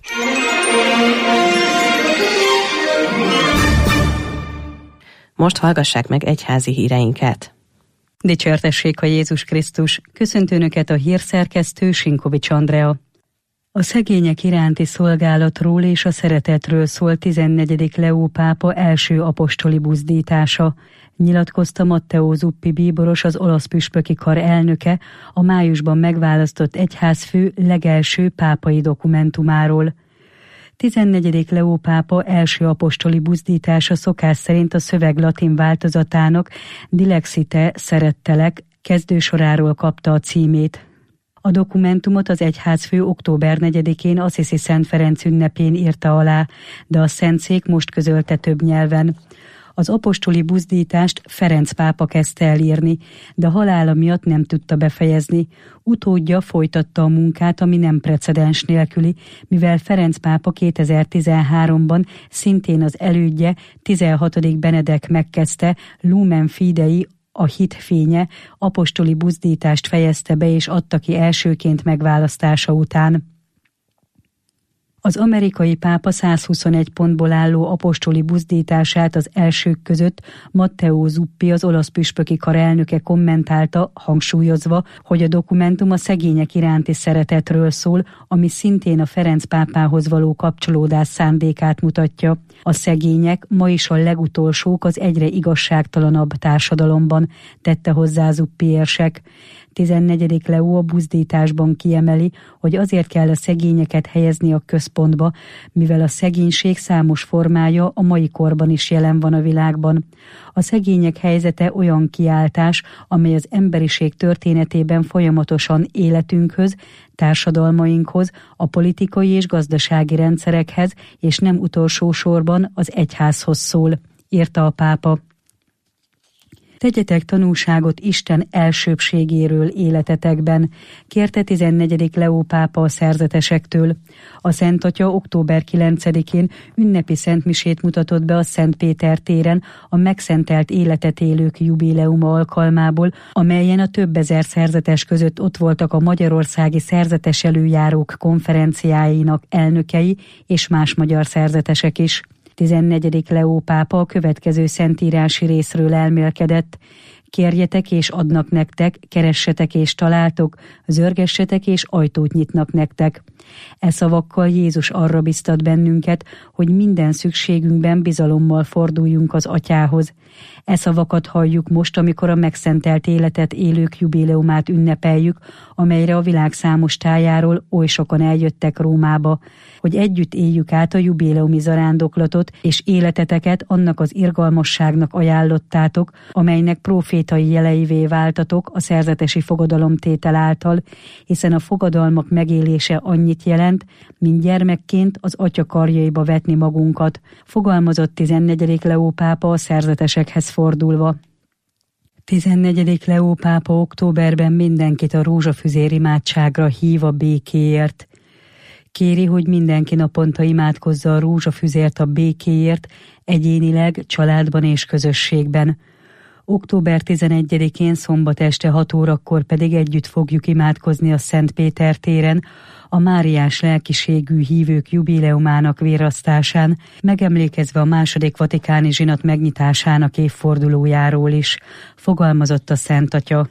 Most hallgassák meg egyházi híreinket. Dicsértessék a Jézus Krisztus! Köszöntő Önöket a hírszerkesztő Sinkovics Andrea. A szegények iránti szolgálatról és a szeretetről szól tizennegyedik Leó pápa első apostoli buzdítása, nyilatkozta Matteo Zuppi bíboros, az olasz püspöki kar elnöke a májusban megválasztott egyházfő legelső pápai dokumentumáról. tizennegyedik Leó pápa első apostoli buzdítása szokás szerint a szöveg latin változatának Dilexite szerettelek kezdősoráról kapta a címét. A dokumentumot az egyházfő október negyedikén Assisi Szent Ferenc ünnepén írta alá, de a Szentszék most közölte több nyelven. Az apostoli buzdítást Ferenc pápa kezdte el írni, de halála miatt nem tudta befejezni. Utódja folytatta a munkát, ami nem precedens nélküli, mivel Ferenc pápa kétezer-tizenháromban szintén az elődje, tizenhatodik Benedek megkezdte Lumen Fidei, a hit fénye apostoli buzdítást fejezte be és adta ki elsőként megválasztása után. Az amerikai pápa százhuszonegy pontból álló apostoli buzdítását az elsők között Matteo Zuppi, az olasz püspöki kar elnöke kommentálta, hangsúlyozva, hogy a dokumentum a szegények iránti szeretetről szól, ami szintén a Ferenc pápához való kapcsolódás szándékát mutatja. A szegények ma is a legutolsók az egyre igazságtalanabb társadalomban, tette hozzá Zuppi érsek. tizennegyedik Leó a buzdításban kiemeli, hogy azért kell a szegényeket helyezni a központba, mivel a szegénység számos formája a mai korban is jelen van a világban. A szegények helyzete olyan kiáltás, amely az emberiség történetében folyamatosan életünkhöz, társadalmainkhoz, a politikai és gazdasági rendszerekhez, és nem utolsó sorban az egyházhoz szól, írta a pápa. Tegyetek tanúságot Isten elsőbbségéről életetekben, kérte tizennegyedik Leó pápa a szerzetesektől. A Szent Atya október kilencedikén ünnepi szentmisét mutatott be a Szent Péter téren a megszentelt életet élők jubileuma alkalmából, amelyen a több ezer szerzetes között ott voltak a magyarországi szerzetes előjárók konferenciáinak elnökei és más magyar szerzetesek is. tizennegyedik Leó pápa a következő szentírási részről elmélkedett: kérjetek és adnak nektek, keressetek és találtok, zörgessetek és ajtót nyitnak nektek. E szavakkal Jézus arra biztat bennünket, hogy minden szükségünkben bizalommal forduljunk az Atyához. E szavakat halljuk most, amikor a megszentelt életet élők jubileumát ünnepeljük, amelyre a világ számos tájáról oly sokan eljöttek Rómába, hogy együtt éljük át a jubileumi zarándoklatot, és életeteket annak az irgalmasságnak ajánlottátok, amelynek profétai jeleivé váltatok a szerzetesi fogadalomtétel által, hiszen a fogadalmak megélése annyit jelent, mint gyermekként az Atya karjaiba vetni magunkat, fogalmazott tizennegyedik Leó pápa a szerzetesekhez fordulva. tizennegyedik Leó pápa októberben mindenkit a rózsafüzér imádságra hív a békéért. Kéri, hogy mindenki naponta imádkozza a rózsafüzért a békéért, egyénileg, családban és közösségben. október tizenegyedikén szombat este hat órakor pedig együtt fogjuk imádkozni a Szent Péter téren, a máriás lelkiségű hívők jubileumának vérasztásán, megemlékezve a második vatikáni zsinat megnyitásának évfordulójáról is, fogalmazott a Szent Atya.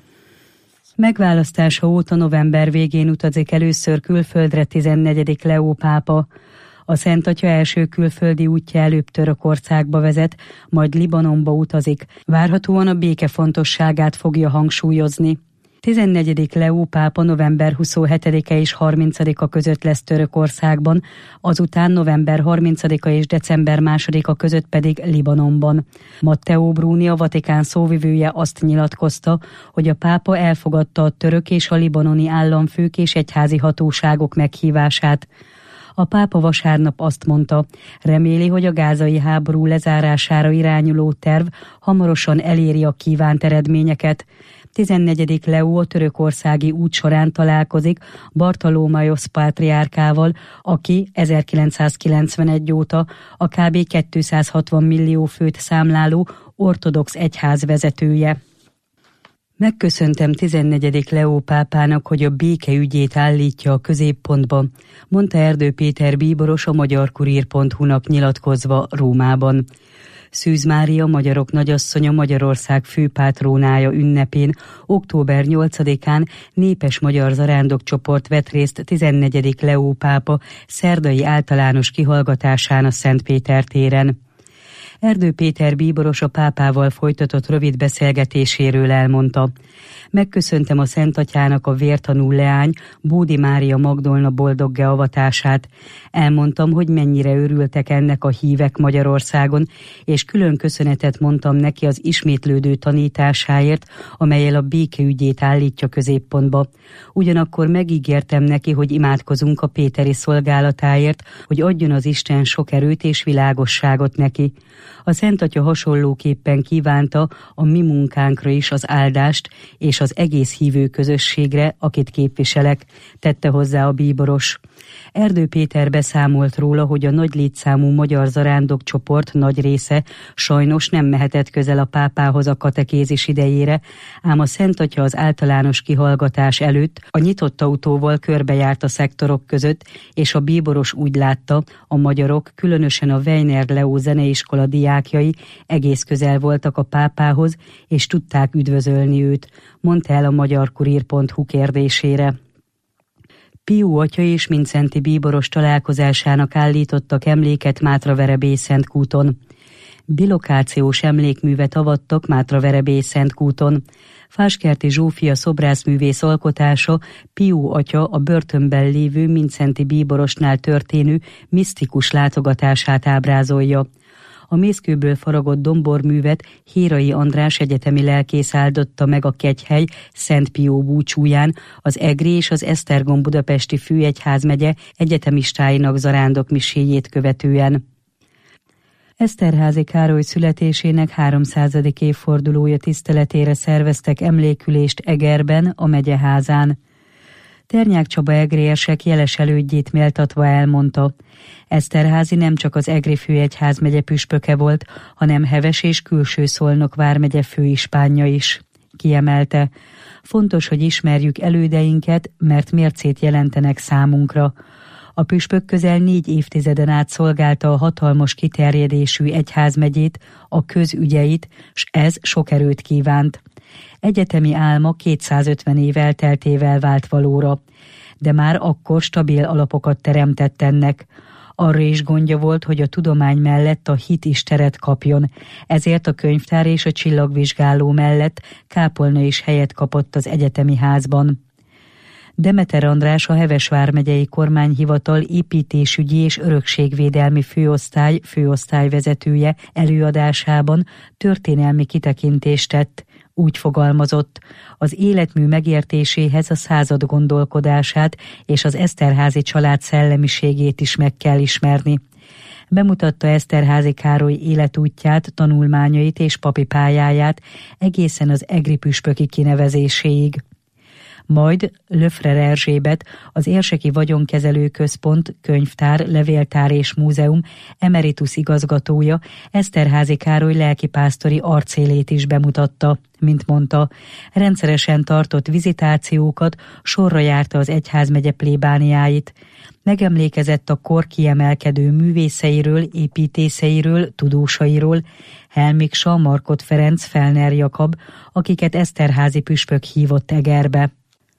Megválasztása óta november végén utazik először külföldre tizennegyedik Leó pápa. A Szent Atya első külföldi útja előbb Törökországba vezet, majd Libanonba utazik. Várhatóan a béke fontosságát fogja hangsúlyozni. tizennegyedik Leó pápa november huszonhetedike és harmincadika között lesz Törökországban, azután november harmincadika és december másodika között pedig Libanonban. Matteo Bruni, a Vatikán szóvivője azt nyilatkozta, hogy a pápa elfogadta a török és a libanoni államfők és egyházi hatóságok meghívását. A pápa vasárnap azt mondta, reméli, hogy a gázai háború lezárására irányuló terv hamarosan eléri a kívánt eredményeket. tizennegyedik Leó a törökországi út során találkozik Bartolomaios pátriárkával, aki ezerkilencszázkilencvenegy óta a kb. kétszázhatvan millió főt számláló ortodox egyház vezetője. Megköszöntem tizennegyedik Leó pápának, hogy a béke ügyét állítja a középpontba, mondta Erdő Péter bíboros a magyarkurír pont hu-nak nyilatkozva Rómában. Szűz Mária magyarok nagyasszonya Magyarország főpátrónája ünnepén október nyolcadikán népes magyar zarándokcsoport vett részt tizennegyedik Leó pápa szerdai általános kihallgatásán a Szent Péter téren. Erdő Péter bíboros a pápával folytatott rövid beszélgetéséről elmondta: megköszöntem a Szent Atyának a vértanú leány, Bódi Mária Magdolna boldoggá avatását. Elmondtam, hogy mennyire örültek ennek a hívek Magyarországon, és külön köszönetet mondtam neki az ismétlődő tanításáért, amellyel a békeügyét állítja középpontba. Ugyanakkor megígértem neki, hogy imádkozunk a péteri szolgálatáért, hogy adjon az Isten sok erőt és világosságot neki. A Szent Atya hasonlóképpen kívánta a mi munkánkra is az áldást, és az egész hívő közösségre, akit képviselek, tette hozzá a bíboros. Erdő Péter beszámolt róla, hogy a nagy létszámú magyar zarándokcsoport nagy része sajnos nem mehetett közel a pápához a katekézis idejére, ám a Szent Atya az általános kihallgatás előtt a nyitott autóval körbejárt a szektorok között, és a bíboros úgy látta, a magyarok, különösen a Weiner Leó zeneiskola diákjai egész közel voltak a pápához, és tudták üdvözölni őt, mondta el a magyarkurír pont hu kérdésére. Pius atya és Mindszenty bíboros találkozásának állítottak emléket Mátraverebély-Szentkúton. Bilokációs emlékművet avattak Mátraverebély-Szentkúton. Fáskerti Zsófia szobrászművész alkotása Pius atya a börtönben lévő Mindszenty bíborosnál történő misztikus látogatását ábrázolja. A mészkőből faragott domborművet Hérai András egyetemi lelkész áldotta meg a Kegyhely Szent Pió búcsúján az Egri és az Esztergom budapesti főegyházmegye egyetemistáinak zarándokmiséjét követően. Eszterházy Károly születésének háromszázadik évfordulója tiszteletére szerveztek emlékülést Egerben, a megyeházán. Ternyák Csaba egri érsek jeles elődjét méltatva elmondta: Eszterházy nem csak az Egri főegyházmegye püspöke volt, hanem Heves és Külső Szolnok vármegye főispánja is. Kiemelte: fontos, hogy ismerjük elődeinket, mert mércét jelentenek számunkra. A püspök közel négy évtizeden át szolgálta a hatalmas kiterjedésű egyházmegyét, a közügyeit, s ez sok erőt kívánt. Egyetemi álma kétszázötven év elteltével vált valóra, de már akkor stabil alapokat teremtett ennek. Arra is gondja volt, hogy a tudomány mellett a hit is teret kapjon, ezért a könyvtár és a csillagvizsgáló mellett kápolna is helyet kapott az egyetemi házban. Demeter András, a Heves vármegyei kormányhivatal építésügyi és örökségvédelmi főosztály főosztályvezetője előadásában történelmi kitekintést tett. Úgy fogalmazott: az életmű megértéséhez a század gondolkodását és az Eszterházy család szellemiségét is meg kell ismerni. Bemutatta Eszterházy Károly életútját, tanulmányait és papi pályáját egészen az egri püspöki kinevezéséig. Majd Löfrer Erzsébet, az Érseki Vagyonkezelő Központ, könyvtár, levéltár és múzeum emeritus igazgatója Eszterházy Károly lelkipásztori arcélét is bemutatta. Mint mondta, rendszeresen tartott vizitációkat, sorra járta az egyházmegye plébániáit. Megemlékezett a kor kiemelkedő művészeiről, építészeiről, tudósairól, Helmiksa, Markot Ferenc, Felner Jakab, akiket Eszterházy püspök hívott Egerbe.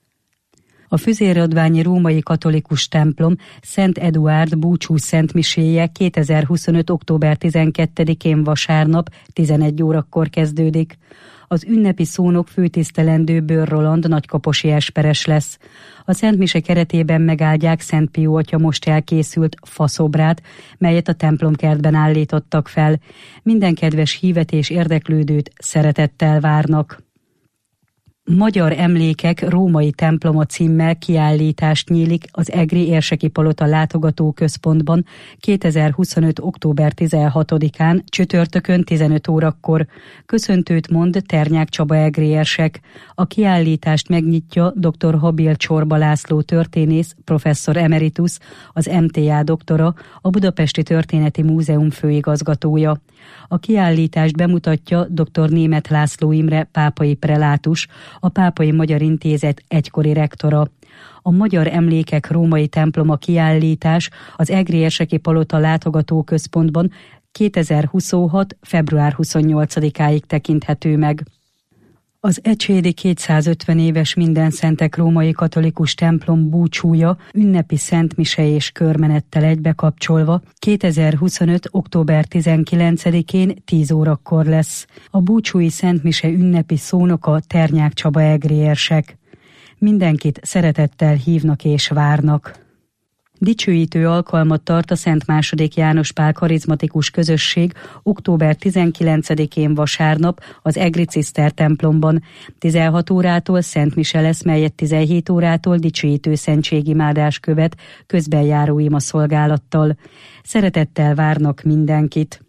A füzérradványi római katolikus templom Szent Eduárd búcsú szentmiséje kétezer-huszonöt. október tizenkettedikén vasárnap tizenegy órakor kezdődik. Az ünnepi szónok főtisztelendő Bőr Roland nagykaposi esperes lesz. A szentmise keretében megáldják Szent Pió atya most elkészült faszobrát, melyet a templomkertben állítottak fel. Minden kedves hívet és érdeklődőt szeretettel várnak. Magyar emlékek római temploma címmel kiállítást nyílik az Egri Érseki Palota látogatóközpontban kétezer-huszonöt. október tizenhatodikán csütörtökön tizenöt órakor. Köszöntőt mond Ternyák Csaba egri érsek. A kiállítást megnyitja dr. Habil Csorba László történész, professzor emeritus, az em té á doktora, a Budapesti Történeti Múzeum főigazgatója. A kiállítást bemutatja dr. Németh László Imre pápai prelátus, a Pápai Magyar Intézet egykori rektora. A Magyar Emlékek római temploma kiállítás az Egri Érseki Palota látogatóközpontban kétezer-huszonhat. február huszonnyolcadikáig tekinthető meg. Az ecsédi kétszázötven éves Mindenszentek római katolikus templom búcsúja ünnepi szentmise és körmenettel egybekapcsolva kétezer-huszonöt. október tizenkilencedikén tíz órakor lesz. A búcsúi szentmise ünnepi szónoka Ternyák Csaba egri érsek. Mindenkit szeretettel hívnak és várnak. Dicsőítő alkalmat tart a Szent második János Pál karizmatikus közösség október tizenkilencedikén vasárnap az Egri Ciszter templomban. tizenhat órától Szent Mise lesz, melyet tizenhét órától dicsőítő szentségimádás követ közbenjáró ima szolgálattal. Szeretettel várnak mindenkit.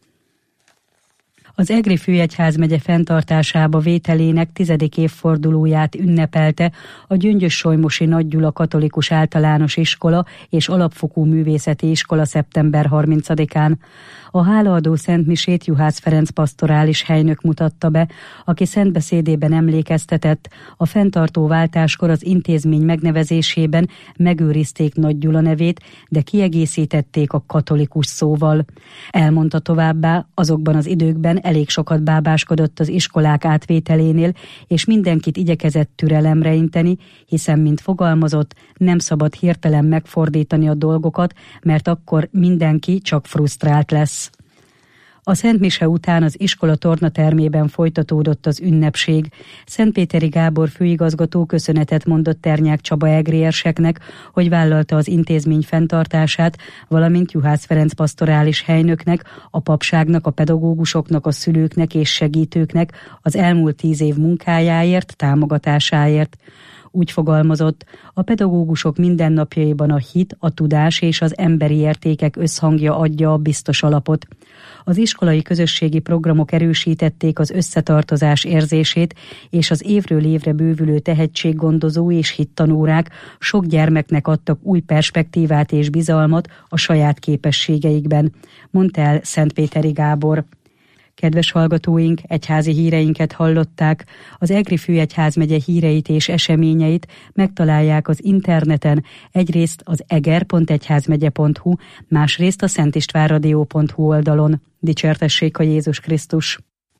Az Egri Főegyházmegye fenntartásába vételének tizedik évfordulóját ünnepelte a Gyöngyös-Solymosi Nagy Gyula Katolikus Általános Iskola és Alapfokú Művészeti Iskola szeptember harmincadikán. A hálaadó szentmisét Juhász Ferenc pasztorális helynök mutatta be, aki szentbeszédében emlékeztetett, a fenntartó váltáskor az intézmény megnevezésében megőrizték Nagy Gyula nevét, de kiegészítették a katolikus szóval. Elmondta továbbá, azokban az időkben elég sokat bábáskodott az iskolák átvételénél, és mindenkit igyekezett türelemre inteni, hiszen, mint fogalmazott, nem szabad hirtelen megfordítani a dolgokat, mert akkor mindenki csak frusztrált lesz. A szentmise után az iskola tornatermében folytatódott az ünnepség. Szentpéteri Gábor főigazgató köszönetet mondott Ternyák Csaba egri érseknek, hogy vállalta az intézmény fenntartását, valamint Juhász Ferenc pasztorális helynöknek, a papságnak, a pedagógusoknak, a szülőknek és segítőknek az elmúlt tíz év munkájáért, támogatásáért. Úgy fogalmazott, a pedagógusok mindennapjaiban a hit, a tudás és az emberi értékek összhangja adja a biztos alapot. Az iskolai közösségi programok erősítették az összetartozás érzését, és az évről évre bővülő tehetséggondozó és hittanórák sok gyermeknek adtak új perspektívát és bizalmat a saját képességeikben, mondta el Szentpéteri Gábor. Kedves hallgatóink, egyházi híreinket hallották. Az Egri Főegyházmegye híreit és eseményeit megtalálják az interneten, egyrészt az eger pont egyházmegye pont hu, másrészt a szentistvánradio pont hu oldalon. Dicsértessék a Jézus Krisztus!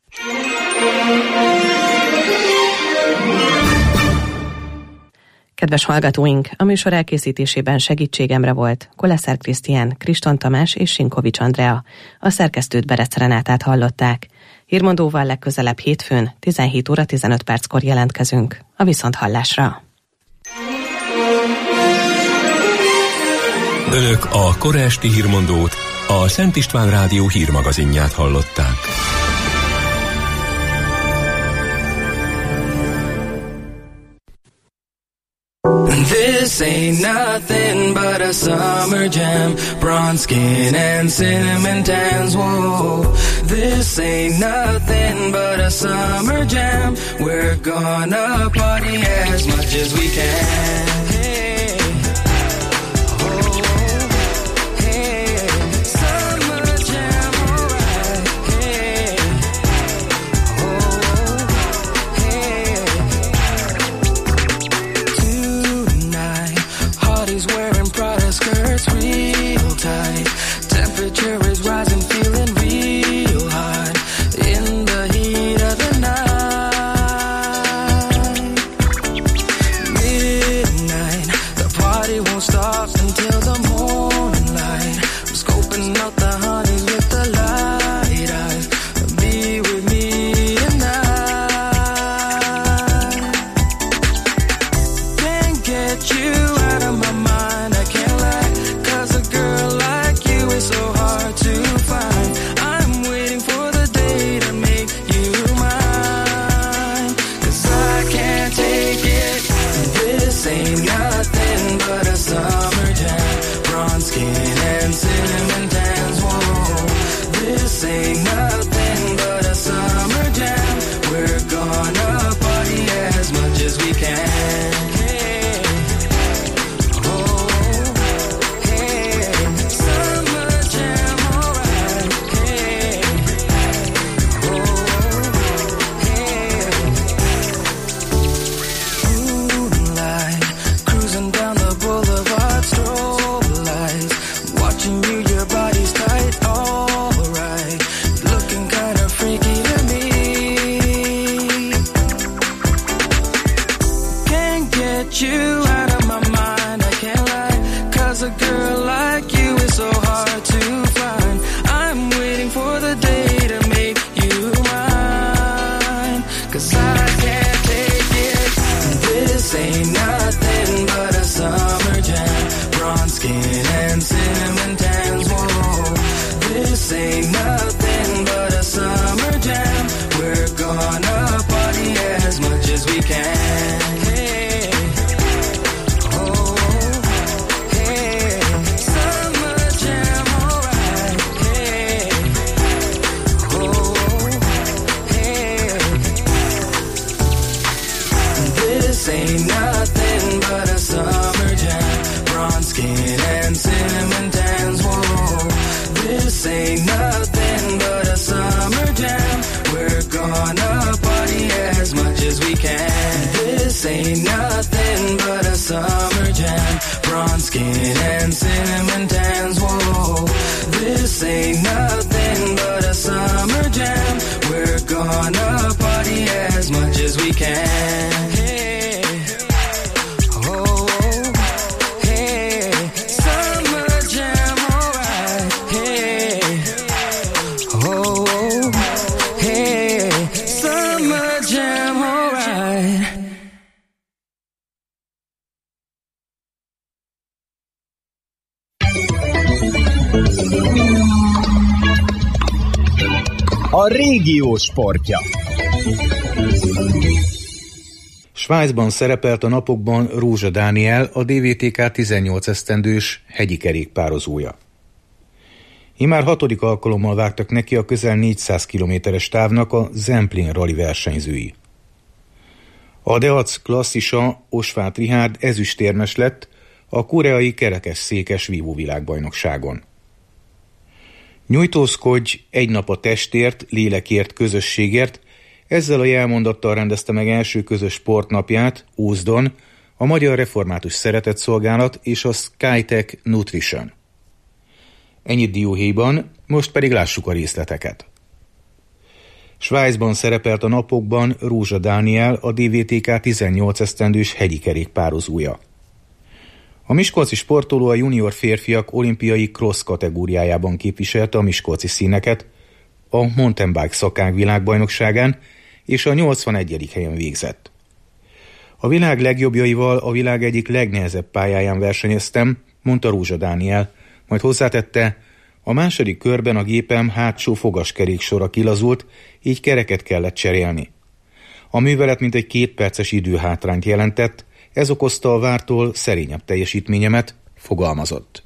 Kedves hallgatóink, a műsor elkészítésében segítségemre volt Koleszer Krisztián, Kriston Tamás és Sinkovics Andrea. A szerkesztőt Berec Renátát hallották. Hírmondóval legközelebb hétfőn tizenhét óra tizenöt perckor jelentkezünk. A viszonthallásra. Önök a kora esti hírmondót, a Szent István Rádió hírmagazinját hallották. This ain't nothing but a summer jam. Bronze skin and cinnamon tans. Whoa, this ain't nothing but a summer jam. We're gonna party as much as we can. Hey, oh, hey, summer jam, alright. Hey, oh, hey. He's wearing Prada skirts real tight. Temperature is rising, feeling real hot in the heat of the night. Midnight, the party won't stop until the morning light. I'm scoping out the honeys with the light eyes. Be with me tonight. Can't get you out of my mind. A régió sportja. Svájcban szerepelt a napokban Rózsa Dániel, a dé vé té ká tizennyolc esztendős hegyi kerékpározója. Immár hatodik alkalommal vágtak neki a közel négyszáz kilométeres távnak a Zemplén rali versenyzői. A Deac klasszisa Osváth Richárd ezüstérmes lett a koreai kerekesszékes vívó világbajnokságon. Nyújtózkodj egy nap a testért, lélekért, közösségért, ezzel a jelmondattal rendezte meg első közös sportnapját Ózdon a Magyar Református Szeretetszolgálat és a Skytech Nutrition. Ennyit dióhéjban, most pedig lássuk a részleteket. Svájcban szerepelt a napokban Rózsa Dániel, a dé vé té ká tizennyolc esztendős hegyi kerékpározója. A miskolci sportoló a junior férfiak olimpiai cross kategóriájában képviselte a miskolci színeket, a mountain bike szakág világbajnokságán és a nyolcvanegyedik helyen végzett. A világ legjobbjaival a világ egyik legnehezebb pályáján versenyeztem, mondta Rózsa Dániel, majd hozzátette, a második körben a gépem hátsó fogaskeréksora kilazult, így kereket kellett cserélni. A művelet mintegy két perces időhátrányt jelentett, ez okozta a vártól szerényebb teljesítményemet, fogalmazott.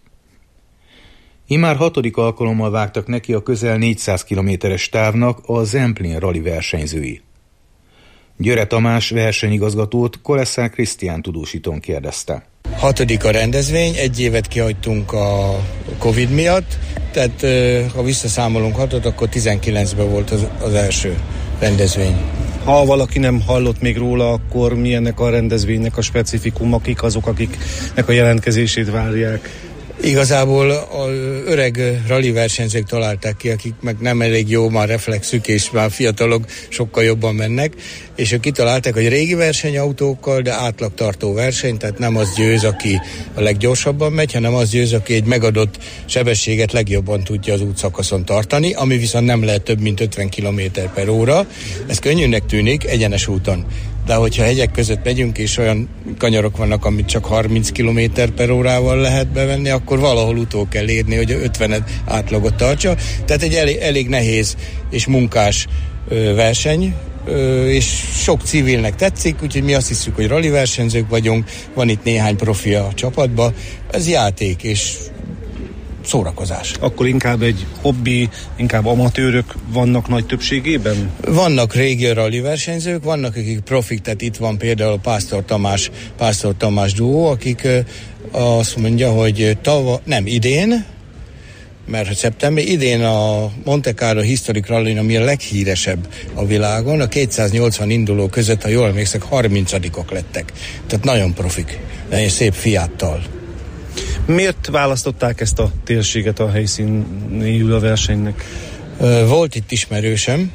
Immár hatodik alkalommal vágtak neki a közel négyszáz kilométeres távnak a Zemplén rali versenyzői. Györe Tamás versenyigazgatót Koleszár Krisztián tudósítón kérdezte. Hatodik a rendezvény, egy évet kihagytunk a Covid miatt, tehát ha visszaszámolunk hatot, akkor tizenkilencben volt az, az első rendezvény. Ha valaki nem hallott még róla, akkor mi ennek a rendezvénynek a specifikum, kik azok, akiknek a jelentkezését várják? Igazából az öreg rally versenyzők találták ki, akik meg nem elég jó már reflexük, és már fiatalok sokkal jobban mennek, és ők kitalálták, hogy régi versenyautókkal, de átlagtartó verseny, tehát nem az győz, aki a leggyorsabban megy, hanem az győz, aki egy megadott sebességet legjobban tudja az útszakaszon tartani, ami viszont nem lehet több, mint ötven kilométer per óra. Ez könnyűnek tűnik egyenes úton. De hogyha hegyek között megyünk, és olyan kanyarok vannak, amit csak harminc kilométer per órával lehet bevenni, akkor valahol utól kell érni, hogy ötven átlagot tartsa. Tehát egy elég, elég nehéz és munkás ö, verseny, ö, és sok civilnek tetszik, úgyhogy mi azt hiszük, hogy rally versenyzők vagyunk, van itt néhány profi a csapatban. Ez játék, és szórakozás. Akkor inkább egy hobbi, inkább amatőrök vannak nagy többségében? Vannak régi rally versenyzők, vannak akik profik, tehát itt van például Pásztor Tamás, Pásztor Tamás duó, akik azt mondja, hogy tava, nem idén, mert szeptember, idén a Monte Carlo Historic Rally, ami a leghíresebb a világon, a kétszáznyolcvan induló között, ha jól emlékszek, harmincadikok lettek. Tehát nagyon profik, nagyon szép Fiattal. Miért választották ezt a térséget a helyszínéül a versenynek? Volt itt ismerősem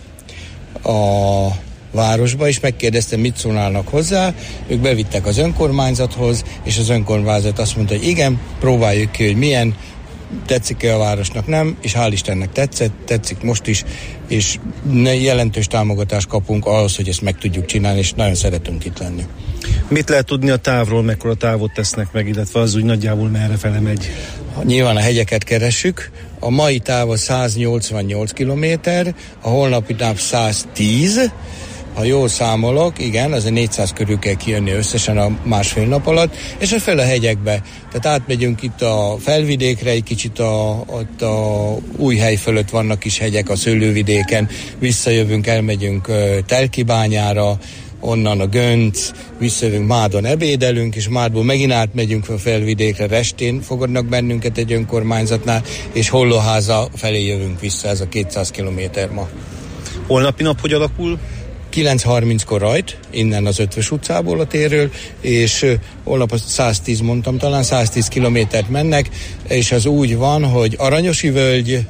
a városba, és megkérdeztem, mit szólnának hozzá. Ők bevittek az önkormányzathoz, és az önkormányzat azt mondta, hogy igen, próbáljuk ki, hogy milyen, tetszik-e a városnak, nem, és hál' Istennek tetszett, tetszik most is, és jelentős támogatást kapunk ahhoz, hogy ezt meg tudjuk csinálni, és nagyon szeretünk itt lenni. Mit lehet tudni a távról, mekkora távot tesznek meg, illetve az úgy nagyjából merre fele megy? Nyilván a hegyeket keressük. A mai táv száznyolcvannyolc kilométer, a holnapi táv száztíz, ha jól számolok, igen, azért négyszáz körül kell kijönni összesen a másfél nap alatt, és a fel a hegyekbe. Tehát átmegyünk itt a felvidékre, egy kicsit a, a, a Újhely fölött vannak is hegyek a Szőlővidéken, visszajövünk, elmegyünk uh, Telkibányára, onnan a Gönc, visszajövünk Mádon, ebédelünk, és Mádból megint átmegyünk a felvidékre, Restén fogadnak bennünket egy önkormányzatnál, és Hollóháza felé jövünk vissza, ez a kétszáz kilométer ma. Holnapi nap hogy alakul? kilenc harminckor rajt, innen az Ötvös utcából a térről, és uh, holnap száztíz mondtam, talán száztíz kilométert mennek, és az úgy van, hogy Aranyosi völgy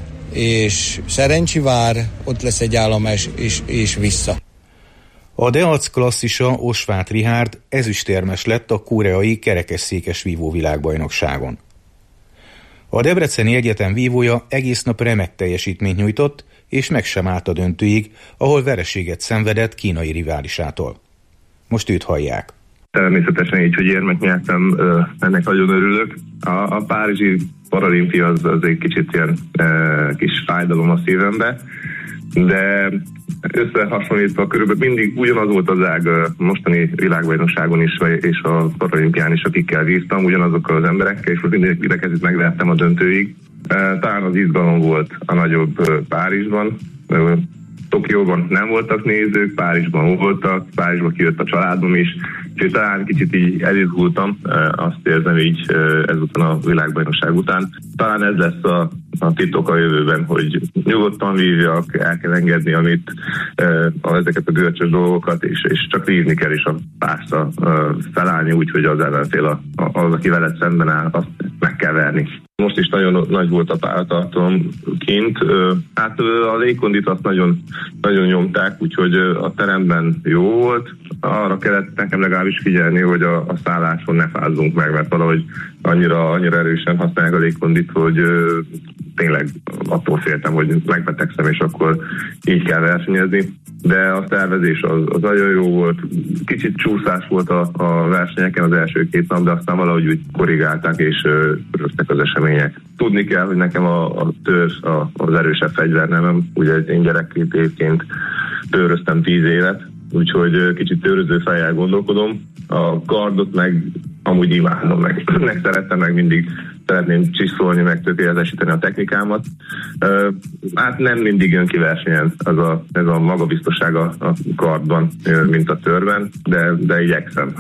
és Szerencsivár, ott lesz egy állomás, és, és vissza. A Deac klasszisa Osváth Richárd ezüstérmes lett a koreai kerekesszékes vívó világbajnokságon. A Debreceni Egyetem vívója egész nap remek teljesítményt nyújtott, és meg sem állt a döntőig, ahol vereséget szenvedett kínai riválisától. Most őt hallják. Természetesen így, hogy érmet nyertem, ennek nagyon örülök. A, a párizsi paralimpia az, az egy kicsit ilyen e, kis fájdalom a szívembe, de összehasonlítva körülbelül mindig ugyanaz volt az ág mostani világbajnokságon is, és a paralimpián is, akikkel bíztam, ugyanazokkal az emberekkel, és mindig idekezit megvertem a döntőig. Talán az izgalom volt a nagyobb Párizsban. Tokióban nem voltak nézők, Párizsban voltak, Párizsban kijött a családom is, úgyhogy talán kicsit így elizgultam, azt érzem így ezután a világbajnokság után. Talán ez lesz a, a titok a jövőben, hogy nyugodtan vívjak, el kell engedni, amit ezeket a görcsös dolgokat, és, és csak vívni kell, és a párszra felállni, úgyhogy az ellenfél, az, aki veled szemben áll, azt meg kell verni. Most is nagyon nagy volt a pályatartalom kint. Hát a légkondit azt nagyon, nagyon nyomták, úgyhogy a teremben jó volt. Arra kellett nekem legalábbis figyelni, hogy a, a szálláson ne fázzunk meg, mert valahogy annyira, annyira erősen használják a légkondit, hogy tényleg attól féltem, hogy megbetegszem, és akkor így kell versenyezni. De a tervezés az, az nagyon jó volt. Kicsit csúszás volt a, a versenyeken az első két nap, de aztán valahogy úgy korrigálták, és öröttek az események. Tudni kell, hogy nekem a, a tőr a, az erősebb fegyvernemem. Ugye én gyerekként tőröztem tíz évet, úgyhogy kicsit tőröző fejjel gondolkodom. A kardot meg amúgy imádom, meg, meg szerettem, meg mindig szeretném csiszolni, meg tökéletesíteni a technikámat. Uh, hát nem mindig jön ki versenyen az a, ez a magabiztosság a, a kardban, mint a törben, de, de igyekszem.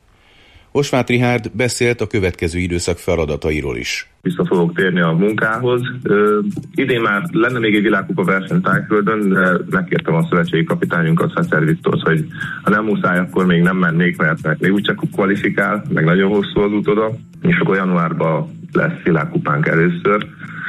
Osváth Richárd beszélt a következő időszak feladatairól is. Vissza fogok térni a munkához. Uh, idén már lenne még egy világkupa verseny Tájföldön, de megkértem a szövetségi kapitányunkat, Fecer Viktort, hogy ha nem muszáj, akkor még nem mennék, mert még úgyse kvalifikál, meg nagyon hosszú az út oda, és akkor januárban lesz világkupánk először,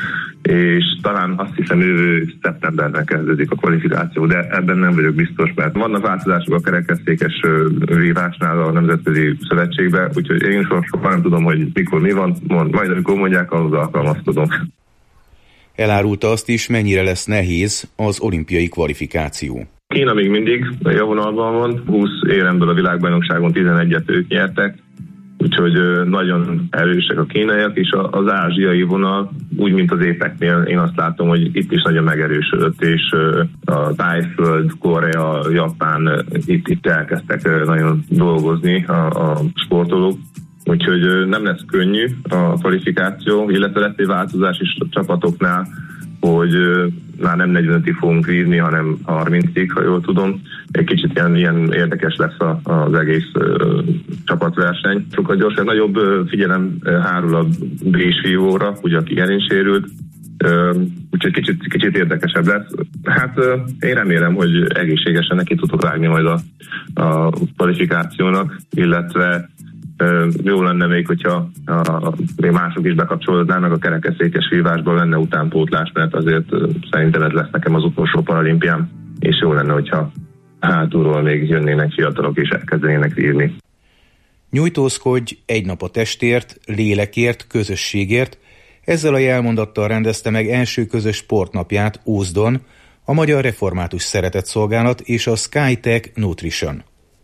és talán azt hiszem jövő szeptemberben kezdődik a kvalifikáció, de ebben nem vagyok biztos, mert vannak változások a kerekesszékes vívásnál a Nemzetközi Szövetségben, úgyhogy én sokan nem tudom, hogy mikor mi van, mond, majd amikor mondják, ahhoz alkalmazkodom. Elárulta azt is, mennyire lesz nehéz az olimpiai kvalifikáció. Kína még mindig a javonalban van, húsz éremből a világbajnokságon tizenegyet ők nyertek, úgyhogy nagyon erősek a kínaiak, és az ázsiai vonal, úgy, mint az épeknél, én azt látom, hogy itt is nagyon megerősödött, és a Tájföld, Korea, Japán itt, itt elkezdtek nagyon dolgozni a, a sportolók, úgyhogy nem lesz könnyű a kvalifikáció, illetve lesz egy változás is a csapatoknál, hogy már nem negyvenötig fogunk vívni, hanem harmincig, ha jól tudom. Egy kicsit ilyen, ilyen érdekes lesz a, az egész uh, csapatverseny. Sokkal gyorsan, nagyobb uh, figyelem uh, hárul a brés vívóra, ugye aki elén sérült, uh, úgyhogy kicsit, kicsit érdekesebb lesz. Hát uh, én remélem, hogy egészségesen neki tudok vágni majd a, a kvalifikációnak, illetve jó lenne még, hogyha a, a, még mások is bekapcsolódnának a kerekesszékes vívásban, lenne utánpótlás, mert azért szerintem ez lesz nekem az utolsó paralimpiám, és jó lenne, hogyha hátulról még jönnének fiatalok és elkezdenének vívni. Nyújtózkodj egy nap a testért, lélekért, közösségért, ezzel a jelmondattal rendezte meg első közös sportnapját Ózdon a Magyar Református Szeretetszolgálat és a SkyTech Nutrition.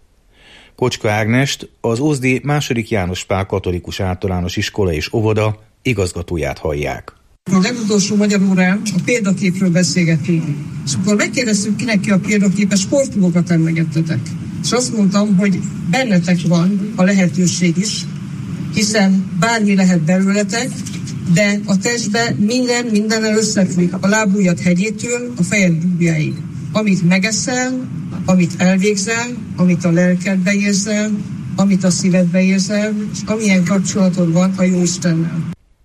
Kocska Ágnest, az ózdi második János Pál Katolikus Általános Iskola és Óvoda igazgatóját hallják. A legutolsó magyar órán a példaképről beszélgettünk, és akkor megkérdeztük, kinek ki a példaképes sportolókat emlegettetek. És azt mondtam, hogy bennetek van a lehetőség is, hiszen bármi lehet belőletek, de a testben minden mindennel összefügg, a lábujjad hegyétől a fejed búbjáig. Amit megeszel, amit elvégzel, amit a lelkedbe érzel, amit a szívedbe érzel, és amilyen kapcsolatod van a Jóistennel.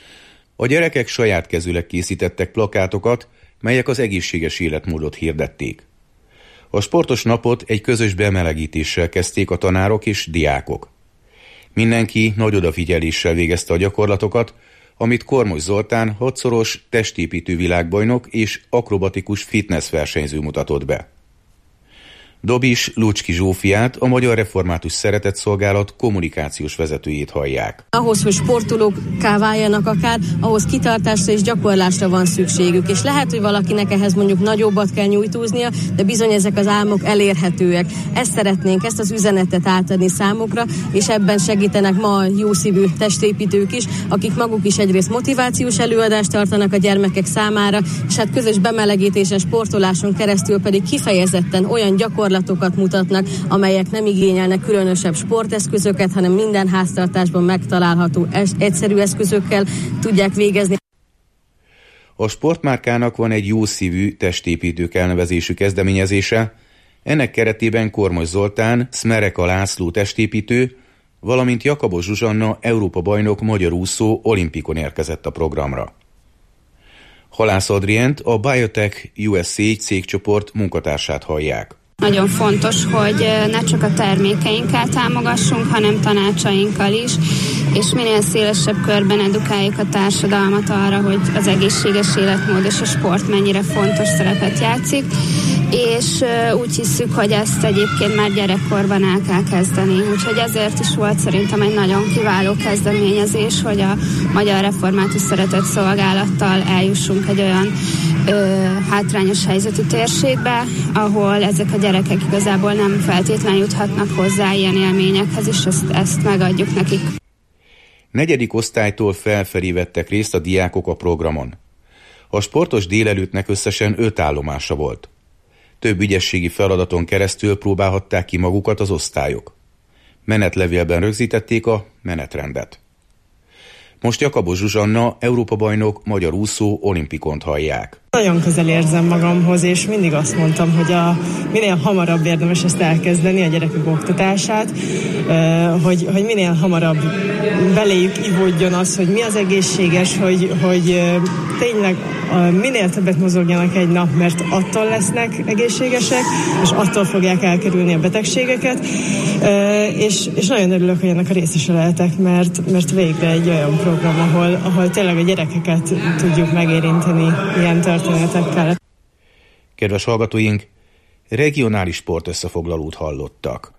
A gyerekek saját kezűleg készítettek plakátokat, melyek az egészséges életmódot hirdették. A sportos napot egy közös bemelegítéssel kezdték a tanárok és diákok. Mindenki nagy odafigyeléssel végezte a gyakorlatokat, amit Kormos Zoltán hatszoros testépítő világbajnok és akrobatikus fitness versenyző mutatott be. Dobis Lucski Zsófiát, a Magyar Református Szeretetszolgálat kommunikációs vezetőjét hallják. Ahhoz, hogy sportolókká váljanak akár, ahhoz kitartásra és gyakorlásra van szükségük, és lehet, hogy valakinek ehhez mondjuk nagyobbat kell nyújtóznia, de bizony ezek az álmok elérhetőek. Ezt szeretnénk, ezt az üzenetet átadni számukra, és ebben segítenek ma a jószívű testépítők is, akik maguk is egyrészt motivációs előadást tartanak a gyermekek számára, és hát közös bemelegítésen, sportoláson keresztül pedig kifejezetten olyan gyakorlatokat mutatnak, amelyek nem igényelnek különösebb sporteszközöket, hanem minden háztartásban megtalálható egyszerű eszközökkel tudják végezni. A sportmárkának van egy jószívű testépítők elnevezésű kezdeményezése, ennek keretében Kormos Zoltán, Szmereka László testépítő, valamint Jakabos Zsuzsanna Európa-bajnok magyar úszó olimpikon érkezett a programra. Halász Adrient, a Biotech U S A cégcsoport munkatársát hallják. Nagyon fontos, hogy ne csak a termékeinkkel támogassunk, hanem tanácsainkkal is, és minél szélesebb körben edukáljuk a társadalmat arra, hogy az egészséges életmód és a sport mennyire fontos szerepet játszik, és úgy hiszük, hogy ezt egyébként már gyerekkorban el kell kezdeni. Úgyhogy ezért is volt szerintem egy nagyon kiváló kezdeményezés, hogy a Magyar Református Szeretetszolgálattal eljussunk egy olyan ö, hátrányos helyzetű térségbe, ahol ezek a gyerekek igazából nem feltétlenül juthatnak hozzá ilyen élményekhez, és ezt, ezt megadjuk nekik. Negyedik osztálytól felfelé vettek részt a diákok a programon. A sportos délelőttnek összesen öt állomása volt. Több ügyességi feladaton keresztül próbálhatták ki magukat az osztályok. Menetlevélben rögzítették a menetrendet. Most Jakabos Zsuzsanna, Európa-bajnok, magyar úszó olimpikont hallják. Nagyon közel érzem magamhoz, és mindig azt mondtam, hogy a, minél hamarabb érdemes ezt elkezdeni, a gyerekek oktatását, hogy, hogy minél hamarabb beléjük ivódjon az, hogy mi az egészséges, hogy, hogy tényleg minél többet mozogjanak egy nap, mert attól lesznek egészségesek, és attól fogják elkerülni a betegségeket, és, és nagyon örülök, hogy ennek a részese lehetek, mert, mert végre egy olyan program, ahol, ahol tényleg a gyerekeket tudjuk megérinteni ilyen történetekkel. Kedves hallgatóink, regionális sportösszefoglalót hallottak.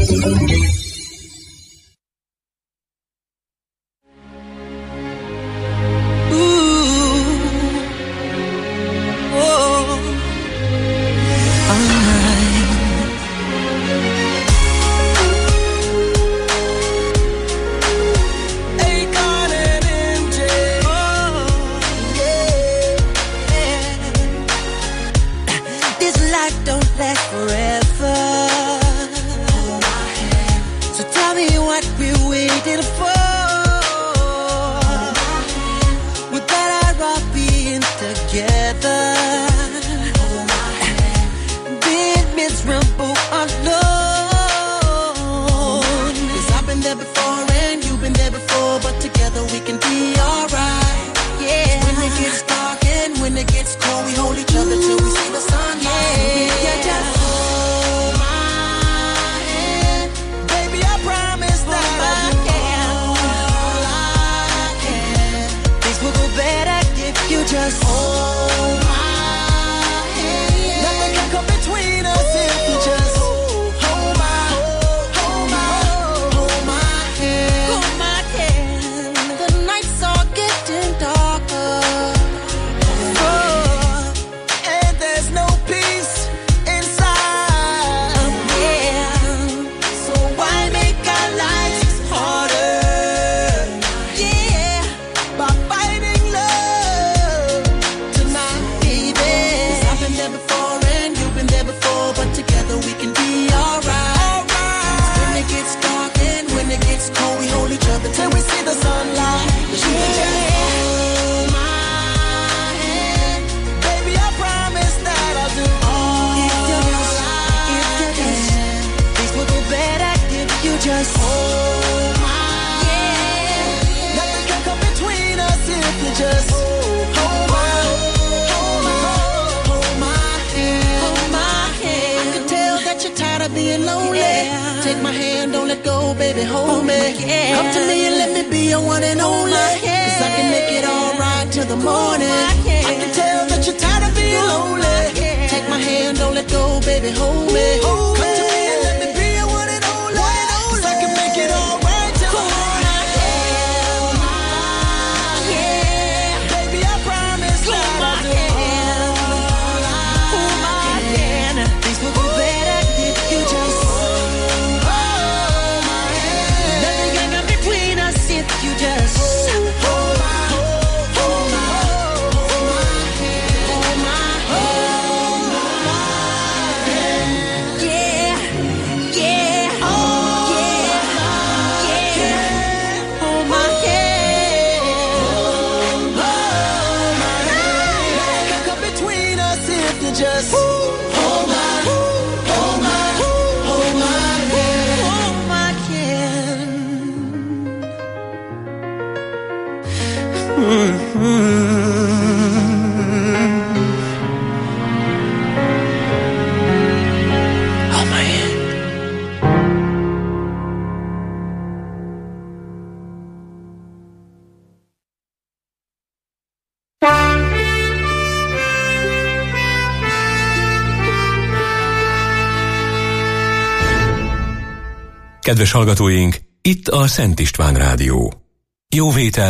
Take my hand, don't let go, baby, hold me. Come to me and let me be your one and only. Cause I can make it all right till the morning. I can tell that you're tired of being lonely. Take my hand, don't let go, baby, hold me. Kedves hallgatóink, itt a Szent István Rádió. Jó vétel!